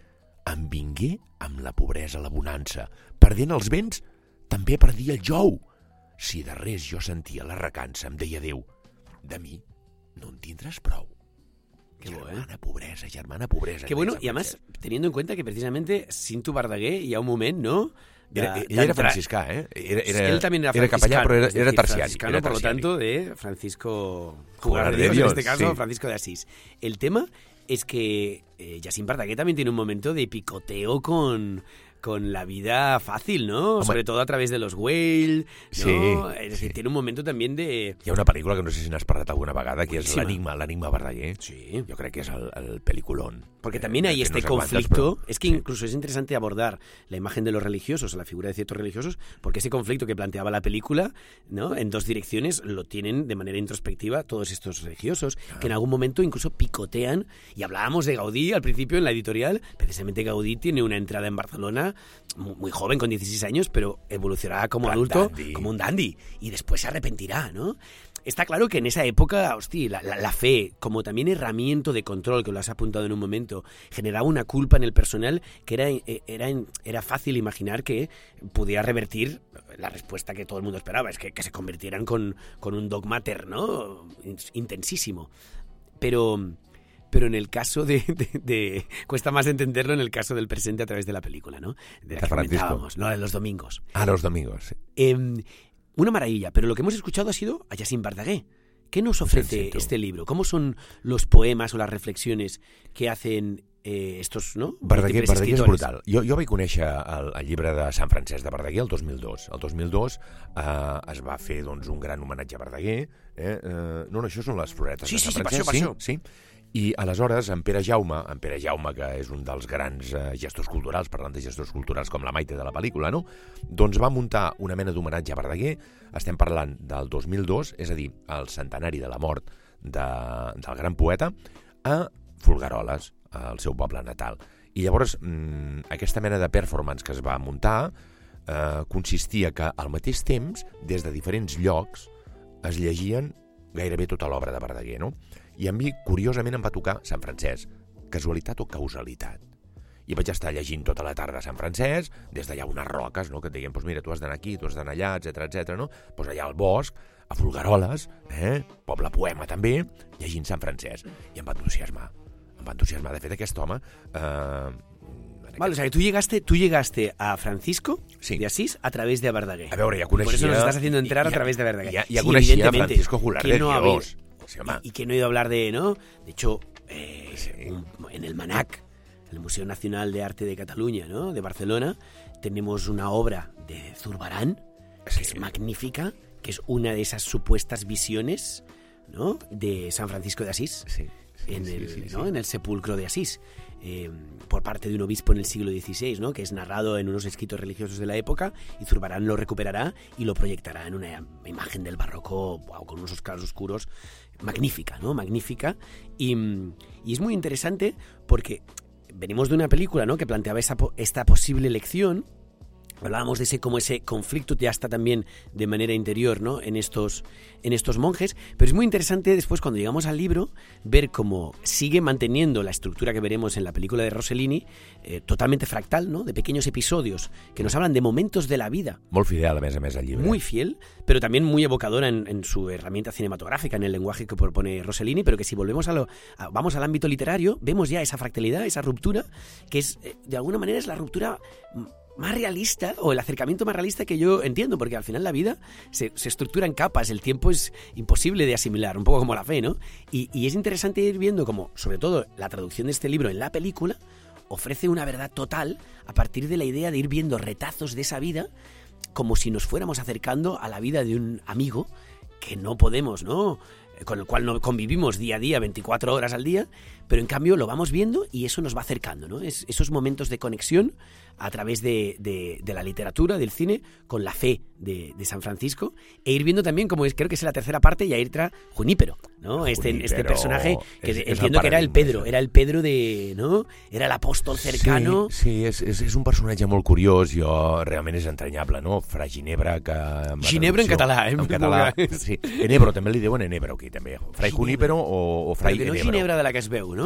em vingué amb la pobresa la bonança. Perdent els béns, també perdia el jou. Si de res jo sentia la recança, em deia Déu, de mi no en tindràs prou. Qué germana bueno, pobresa, germana pobresa. Qué bueno, y además, teniendo en cuenta que precisamente Cinto Verdaguer hi ha un moment, ¿no? De, Era, ell era franciscà, eh? Era, era, él también era era capellà, però era, es decir, era terciari. franciscano, Era por lo terciari. tanto, de Francisco Jugar Jugar de de Dios, Dios, en este caso, sí. Francisco de Asís. El tema es que eh, Jacint Verdaguer también tiene un momento de picoteo con... con la vida fácil, ¿no? Home. Sobre todo a través de los Whale, ¿no? Sí, es decir, sí. tiene un momento también de... Hi ha una pel·lícula que no sé si n'has parlat alguna vegada, que és Boníssima. l'Enigma, l'Enigma Verdaguer. Sí. Jo crec que és el, el peliculón. Porque Eh, también hay que este no sé quantes, conflicto, però- es que sí. incluso es interesante abordar la imagen de los religiosos, la figura de ciertos religiosos, porque ese conflicto que planteaba la película, ¿no? En dos direcciones lo tienen de manera introspectiva todos estos religiosos, que en algún momento incluso picotean, y hablábamos de Gaudí al principio en la editorial, precisamente Gaudí tiene una entrada en Barcelona muy, muy joven, con dieciséis años, pero evolucionará como Gran adulto dandy. como un dandy, y después se arrepentirá, ¿no? Está claro que en esa época, hostia, la, la, la fe, como también herramienta de control, que lo has apuntado en un momento, generaba una culpa en el personal que era, era, era fácil imaginar que pudiera revertir la respuesta que todo el mundo esperaba, es que, que se convirtieran con, con un dogmater, ¿no? Intensísimo. Pero... Pero en el caso de, de, de... Cuesta más entenderlo en el caso del presente a través de la película, ¿no? De la De que Francisco. comentábamos, ¿no? De los domingos. Ah, los domingos. Sí. Eh, una maravilla, pero lo que hemos escuchado ha sido a Jacint Verdaguer. ¿Qué nos ofrece Sencillo. este libro? ¿Cómo son los poemas o las reflexiones que hacen eh, estos, no? Verdaguer, múltiples Verdaguer és escritores? brutal. Jo, jo vaig conèixer el, el llibre de Sant Francesc de Verdaguer el dos mil dos. El dos mil dos eh, es va fer doncs, un gran homenatge a Verdaguer. Eh? Eh, no, no, això són les floretes Sí, de sí, Sant sí, per Francesc. això, per això. Sí, sí. I aleshores en Pere Jaume, en Pere Jaume, que és un dels grans eh, gestors culturals, parlant de gestors culturals com la Maite de la pel·lícula, no? Doncs va muntar una mena d'homenatge a Verdaguer. Estem parlant del dos mil dos, és a dir, el centenari de la mort de, del gran poeta, a Folgueroles, al seu poble natal. I llavors, mmm, aquesta mena de performance que es va muntar eh, consistia que al mateix temps, des de diferents llocs, es llegien gairebé tota l'obra de Verdaguer, no? I a mi, curiosament, em va tocar Sant Francesc. Casualitat o causalitat? I vaig estar llegint tota la tarda a Sant Francesc, des d'allà unes roques, no?, que et deien, doncs mira, tu has d'anar aquí, tu has d'anar allà, etcètera, etcètera, no? Doncs allà al bosc, a Folgueroles, eh? Poble poema també, llegint Sant Francesc. I em va entusiasmar. Em va entusiasmar. De fet, aquest home... Eh, Vale, o sea, que tú llegaste, tú llegaste a Francisco Sí. de Asís a través de Verdaguer. A veure, ja coneixia... Por eso nos estás haciendo entrar a ja- través de Verdaguer. Ja, ja Sí, coneixia evidentemente. Francisco Jular de ¿Quién no ha habido- Dios. Sí, home. Y, y que no he oído hablar de, ¿no? De hecho, eh, Sí. un- en el MANAC, el Museo Nacional de Arte de Cataluña, ¿no?, de Barcelona, tenemos una obra de Zurbarán, que Sí. es magnífica, que es una de esas supuestas visiones, ¿no?, de San Francisco de Asís, Sí, sí, en, sí, el, sí, sí. ¿no?, en el sepulcro de Asís, eh, por parte de un obispo en el siglo dieciséis, ¿no?, que es narrado en unos escritos religiosos de la época, y Zurbarán lo recuperará y lo proyectará en una imagen del barroco, wow, con unos claros oscuros, magnífica, ¿no?, magnífica. Y, y es muy interesante porque venimos de una película, ¿no?, que planteaba esa, po- esta posible elección. Hablábamos de ese como ese conflicto ya está también de manera interior, ¿no?, en estos, en estos monjes, pero es muy interesante después cuando llegamos al libro ver cómo sigue manteniendo la estructura que veremos en la película de Rossellini, eh, totalmente fractal, ¿no?, de pequeños episodios que nos hablan de momentos de la vida, Molt fidel, a més a més, al llibre. muy fiel, pero también muy evocadora en, en su herramienta cinematográfica, en el lenguaje que propone Rossellini, pero que si volvemos a lo, a- vamos al ámbito literario, vemos ya esa fractalidad, esa ruptura, que es, eh, de alguna manera, es la ruptura mm, más realista, o el acercamiento más realista que yo entiendo, porque al final la vida se, se estructura en capas, el tiempo es imposible de asimilar, un poco como la fe, ¿no? Y, y es interesante ir viendo cómo, sobre todo, la traducción de este libro en la película ofrece una verdad total a partir de la idea de ir viendo retazos de esa vida como si nos fuéramos acercando a la vida de un amigo que no podemos, ¿no?, con el cual no convivimos día a día, veinticuatro horas al día, pero en cambio lo vamos viendo y eso nos va acercando, ¿no? Es, esos momentos de conexión a través de, de, de la literatura, del cine, con la fe de, de San Francisco, e ir viendo también, como es, creo que es la tercera parte, ya entra Junípero, ¿no? Este, Junípero, este personaje que es- es el entiendo que era el paradigma, Pedro, això. era el Pedro de, ¿no?, era l'apòstol cercano. Sí, sí és, és, és un personatge molt curiós, jo realment és entranyable, no? Fra Ginebra, que... amb la Ginebra en traducció- català, eh? En català, sí. Enebro, també li diuen Enebro aquí, també. Fray Junípero o, o Fray Pero que no Enebro. Ginebra de la que es veu, ¿no?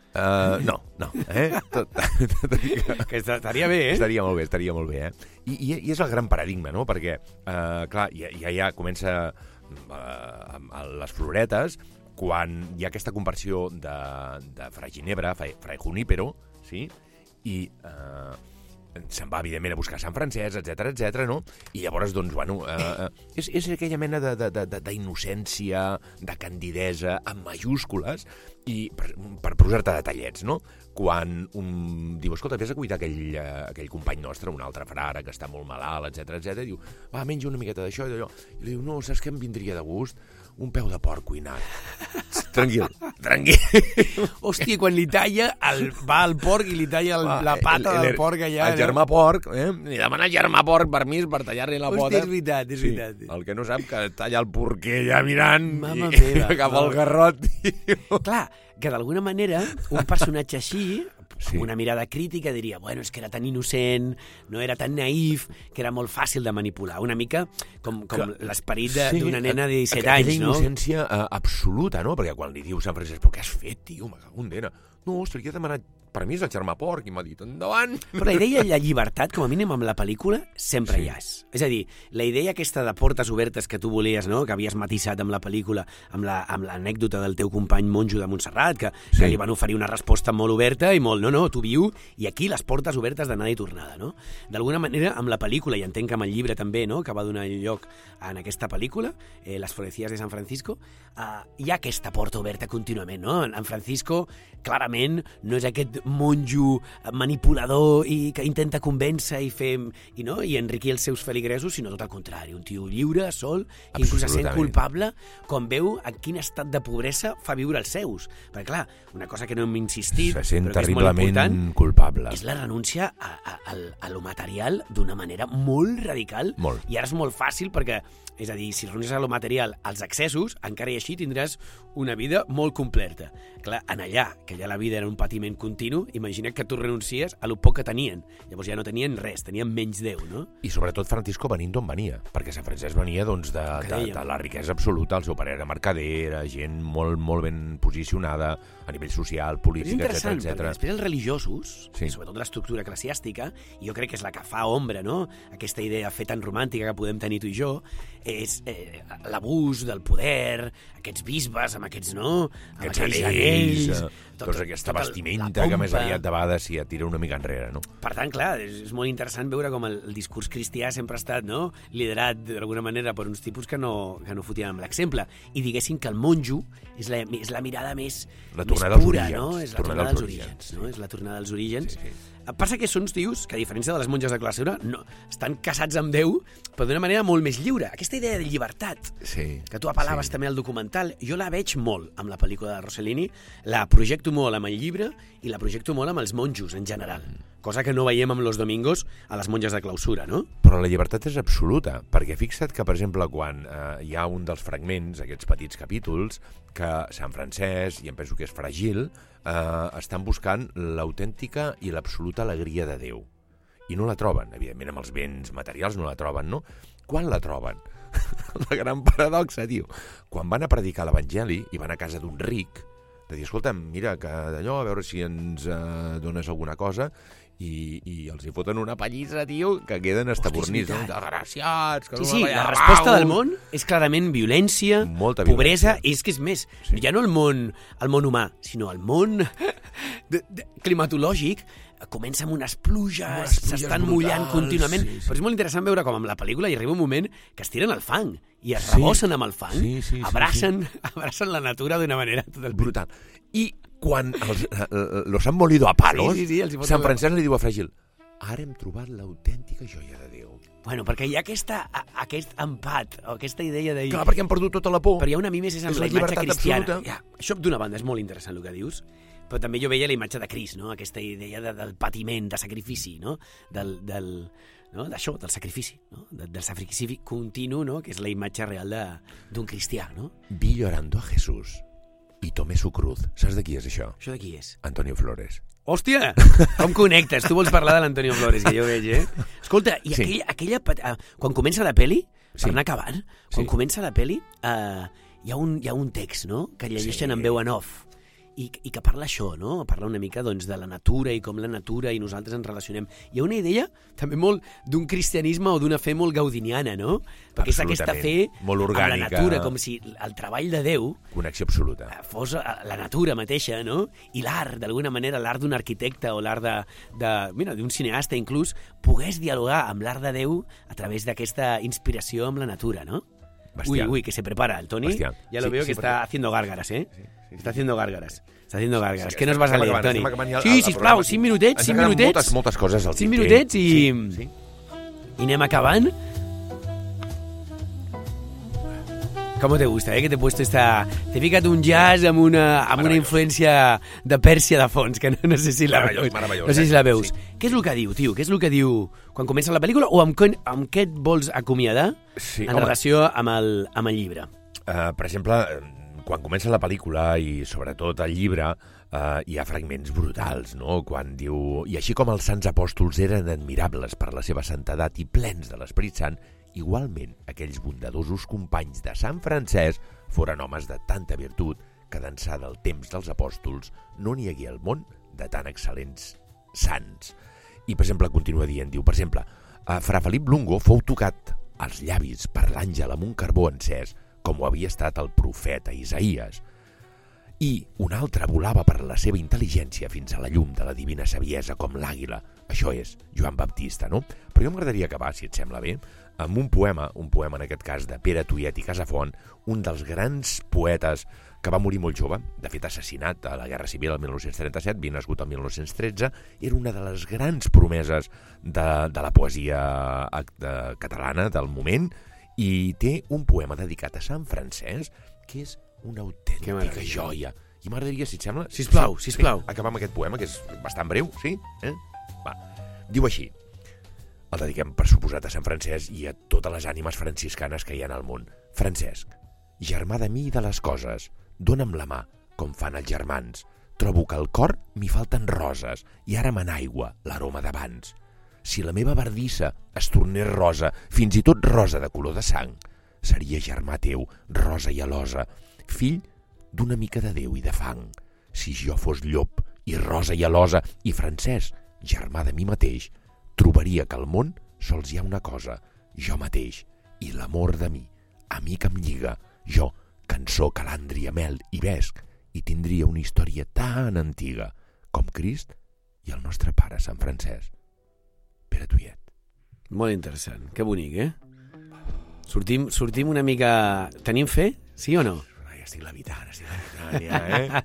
Uh, no, no. Eh? Tot, tot, que estaria bé, eh? Estaria molt bé, estaria molt bé, eh? I, i, i és el gran paradigma, no? Perquè, uh, clar, ja, ja, ja comença uh, amb les floretes, quan hi ha aquesta conversió de, de Fra Ginebra, Fra Junípero, sí? I uh, se'n va, evidentment, a buscar Sant Francesc, etcètera, etcètera, no? I llavors, doncs, bueno, uh, és, és aquella mena d'innocència, de, de, de candidesa, amb majúscules, i per, per posar-te detallets, no? Quan un diu, escolta, vés a cuidar aquell, uh, aquell company nostre, un altre frare que està molt malalt, etcètera, etcètera, i diu, va, menja una miqueta d'això i d'allò. I li diu, no, saps què em vindria de gust? Un peu de porc cuinat. Tranquil, tranquil. Hòstia, quan li talla, el, va al porc i li talla el, la pata el, el, del porc allà. El germà porc, eh? Li demana al germà porc permís per tallar-li la pota. Hòstia, és veritat, és sí, veritat. El que no sap que talla el porquer allà mirant Mama i meva, cap no. al garrot. Clar, que d'alguna manera un personatge així, sí, amb una mirada crítica, diria, bueno, és que era tan innocent, no era tan naïf, que era molt fàcil de manipular. Una mica com, com l'esperit d'una sí, nena de disset anys, no? Aquella innocència uh, absoluta, no? Perquè quan li diu Sant Francesc, però què has fet, tio? Me cago en dena. No, ostres, que he demanat permís al germà porc i m'ha dit, endavant. Però la idea de la llibertat, com a mínim amb la pel·lícula, sempre sí. hi és. És a dir, la idea aquesta de portes obertes que tu volies, no? Que havies matisat amb la pel·lícula, amb l'anècdota la, del teu company monjo de Montserrat, que, sí. que li van oferir una resposta molt oberta i molt, no, no, tu viu, i aquí les portes obertes d'anada i tornada, no? D'alguna manera, amb la pel·lícula, i entenc que amb el llibre també, no?, que va donar lloc en aquesta pel·lícula, eh, Les florecillas de San Francisco, eh, hi ha aquesta porta oberta contínuament, no? En Francisco, clarament, no és aquest monjo manipulador i que intenta convèncer i fer i, no? i enriquir els seus feligresos, sinó tot el contrari, un tio lliure, sol, que inclús se sent culpable quan veu en quin estat de pobresa fa viure els seus. Perquè, clar, una cosa que no hem insistit, se sent però que és molt terriblement important, culpable. És la renúncia a, a, a, a lo material d'una manera molt radical. Molt. I ara és molt fàcil perquè, és a dir, si renuncies a lo material, als excessos, encara i així tindràs una vida molt completa. Clar, en allà, que ja la vida era un patiment continu, imagina't que tu renuncies a lo poc que tenien. Llavors ja no tenien res, tenien menys Déu, no? I sobretot Francisco venint d'on venia, perquè Sant Francesc venia doncs, de, de, de la riquesa absoluta, el seu pare era mercader, era gent molt, molt ben posicionada a nivell social, polític, etcètera, etcètera. Després els religiosos, sí. i sobretot l'estructura eclesiàstica, jo crec que és la que fa ombra, no? Aquesta idea fer tan romàntica que podem tenir tu i jo, és eh, l'abús del poder, aquests bisbes amb aquests, no? Amb aquests aquells anells, anells tot, tota aquesta tot vestimenta que més aviat de vegades s'hi tira una mica enrere, no? Per tant, clar, és, és molt interessant veure com el, el discurs cristià sempre ha estat, no?, liderat d'alguna manera per uns tipus que no, que no fotien amb l'exemple. I diguessin que el monjo és la, és la mirada més, la més pura, no? És la tornada als orígens, no? És la tornada als orígens. Sí, sí. Passa que són uns tios que, a diferència de les monges de clausura, no, estan casats amb Déu, però d'una manera molt més lliure. Aquesta idea de llibertat, sí, que tu apel·laves sí. també al documental, jo la veig molt amb la pel·lícula de Rossellini, la projecto molt amb el llibre i la projecto molt amb els monjos en general, cosa que no veiem amb Los Domingos a les monges de clausura, no? Però la llibertat és absoluta, perquè fixa't que, per exemple, quan eh, hi ha un dels fragments, aquests petits capítols, que Sant Francesc, i em penso que és Fragil, eh, estan buscant l'autèntica i l'absoluta alegria de Déu. I no la troben, evidentment, amb els béns materials no la troben, no? Quan la troben? La gran paradoxa, tio. Quan van a predicar l'Evangeli i van a casa d'un ric, de dir, escolta'm, mira, que d'allò, a veure si ens eh, dones alguna cosa, i, i els hi foten una pallissa, tio, que queden estabornits, no? Desgraciats, que sí, no sí, la, la resposta del món és clarament violència, molta pobresa, violència. i és que és més, Sí. ja no el món, el món humà, sinó el món de, de, climatològic, comença amb unes pluges, s'estan mullant contínuament, sí, sí. Però és molt interessant veure com amb la pel·lícula hi arriba un moment que es tiren al fang i es Sí. rebossen amb el fang, Sí, sí, sí, abracen, abracen la natura d'una manera totalment brutal. I quan els, eh, los han molido a palos, Sí, sí, sí, els hi foten Sant la- Francesc li diu a Fràgil, ara hem trobat l'autèntica joia de Déu. Bueno, perquè hi ha aquesta, a, aquest empat, o aquesta idea de... Clar, perquè han perdut tota la por. Però hi ha una mimes és amb És la, la imatge llibertat cristiana. absoluta. Ja, això d'una banda és molt interessant el que dius, però també jo veia la imatge de Crist, no? Aquesta idea de, del patiment, de sacrifici, no? Del, del, no? D'això, del sacrifici, no? De, del sacrifici continu, no? Que és la imatge real de, d'un cristià, no? Vi llorando a Jesús i tomé su cruz. Saps de qui és això? Això de qui és? Antonio Flores. Hòstia! Com connectes? Tu vols parlar de l'Antonio Flores, que jo veig, eh? Escolta, i Sí. aquella, aquella... Uh, quan comença la peli, per Sí. anar acabant, quan Sí. comença la peli, uh, hi, ha un, hi ha un text, no?, que llegeixen Sí. en veu en off, i, i que parla això, no? Parla una mica doncs, de la natura i com la natura i nosaltres ens relacionem. Hi ha una idea també molt d'un cristianisme o d'una fe molt gaudiniana, no? Perquè és aquesta fe molt orgànica, amb la natura, com si el treball de Déu connexió absoluta fos la natura mateixa, no? I l'art, d'alguna manera, l'art d'un arquitecte o l'art de, de, mira, d'un cineasta inclús, pogués dialogar amb l'art de Déu a través d'aquesta inspiració amb la natura, no? Bestial. Uy, uy, que se prepara el Tony. Bestial. Ya lo sí, veo sí, que está porque... haciendo gárgaras, ¿eh? Sí, sí, está haciendo gárgaras. Está haciendo gárgaras. Sí, ¿Qué nos vas a leer, Tony? Sí, sisplau, cinc minutets, cinc minutets. Moltes, moltes coses al cinc minutets i... Sí, sí. I anem acabant. ¿Cómo te gusta, eh? Que te he puesto esta... Te he ficat un jazz amb una, amb una influència de Pèrsia de fons, que no, no sé si la veus. No sé si la veus. Sí. Què és el que diu, tio? Què és el que diu quan comença la pel·lícula? O amb, amb què et vols acomiadar sí, en home. relació amb el, amb el llibre? Uh, per exemple, quan comença la pel·lícula i sobretot el llibre, uh, hi ha fragments brutals, no? Quan diu... I així com els sants apòstols eren admirables per la seva santedat i plens de l'Esperit Sant, igualment, aquells bondadosos companys de Sant Francesc foren homes de tanta virtut que d'ençà del temps dels apòstols no n'hi hagué al món de tan excel·lents sants. I, per exemple, continua dient, diu, per exemple, Fra Felip Lungo fou tocat als llavis per l'àngel amb un carbó encès, com ho havia estat el profeta Isaïes. I un altre volava per la seva intel·ligència fins a la llum de la divina saviesa com l'àguila. Això és Joan Baptista, no? Però jo m'agradaria acabar, si et sembla bé, amb un poema, un poema en aquest cas de Pere Tuyet i Casafont, un dels grans poetes que va morir molt jove, de fet assassinat a la Guerra Civil el mil nou-cents trenta-set, havia nascut el mil nou-cents tretze, era una de les grans promeses de, de la poesia de, catalana del moment, i té un poema dedicat a Sant Francesc, que és una autèntica joia. I m'agradaria, si et sembla... Sisplau, sisplau. Sí, acabar amb aquest poema, que és bastant breu, sí? Eh? Va. Diu així. El dediquem, per suposat, a Sant Francesc i a totes les ànimes franciscanes que hi ha al món. Francesc, germà de mi i de les coses, dona'm la mà, com fan els germans. Trobo que al cor m'hi falten roses i ara m'enaigua l'aroma d'abans. Si la meva bardissa es tornés rosa, fins i tot rosa de color de sang, seria germà teu, rosa i alosa, fill d'una mica de Déu i de fang. Si jo fos llop i rosa i alosa i Francesc, germà de mi mateix, trobaria que al món sols hi ha una cosa, jo mateix, i l'amor de mi, a mi que em lliga, jo, cançó, calàndria, mel i vesc, i tindria una història tan antiga com Crist i el nostre pare, Sant Francesc. Pere Tuyet. Molt interessant, que bonic, eh? Sortim, sortim una mica... Tenim fe? Sí o no? Ja estic levitant, estic levitant, ja,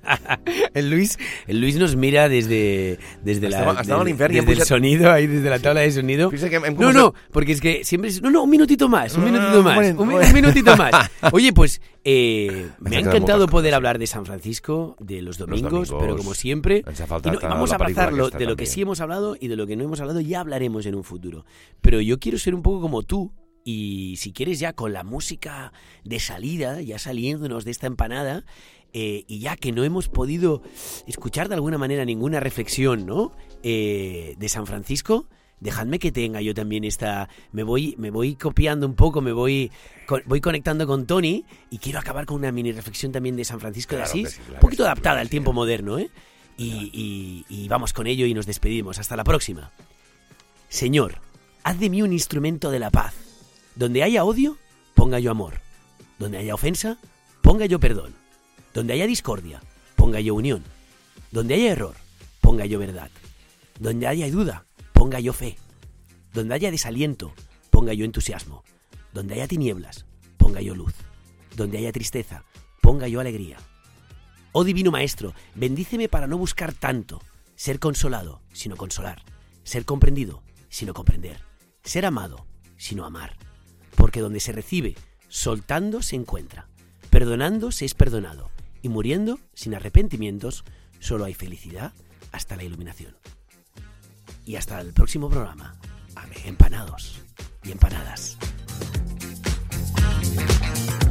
eh? El Luis, el Luis nos mira desde, desde, la, estaba, estaba desde, desde el sonido, ahí desde la tabla de sonido. Que hem, hem no, no, porque es que siempre es... No, no, un minutito más, un minutito más, un, un minutito más. Oye, pues eh, me ha encantado poder hablar de San Francisco, de los domingos, los domingos pero como siempre, y no, vamos a abrazarlo de lo que sí hemos hablado y de lo que no hemos hablado ya hablaremos en un futuro. Pero yo quiero ser un poco como tú, y si quieres ya con la música de salida, ya saliéndonos de esta empanada, eh, y ya que no hemos podido escuchar de alguna manera ninguna reflexión, ¿no? Eh, de San Francisco, dejadme que tenga yo también esta... Me voy, me voy copiando un poco, me voy, con, voy conectando con Tony, y quiero acabar con una mini reflexión también de San Francisco claro de Asís, sí, claro un poquito sí, adaptada al tiempo sí. moderno, ¿eh? Y, y, y vamos con ello y nos despedimos. Hasta la próxima. Señor, haz de mí un instrumento de la paz. Donde haya odio, ponga yo amor. Donde haya ofensa, ponga yo perdón. Donde haya discordia, ponga yo unión. Donde haya error, ponga yo verdad. Donde haya duda, ponga yo fe. Donde haya desaliento, ponga yo entusiasmo. Donde haya tinieblas, ponga yo luz. Donde haya tristeza, ponga yo alegría. Oh divino maestro, bendíceme para no buscar tanto, ser consolado, sino consolar. Ser comprendido, sino comprender. Ser amado, sino amar. Porque donde se recibe, soltando se encuentra, perdonando se es perdonado, y muriendo sin arrepentimientos, solo hay felicidad hasta la iluminación. Y hasta el próximo programa. Amén. Empanados y empanadas.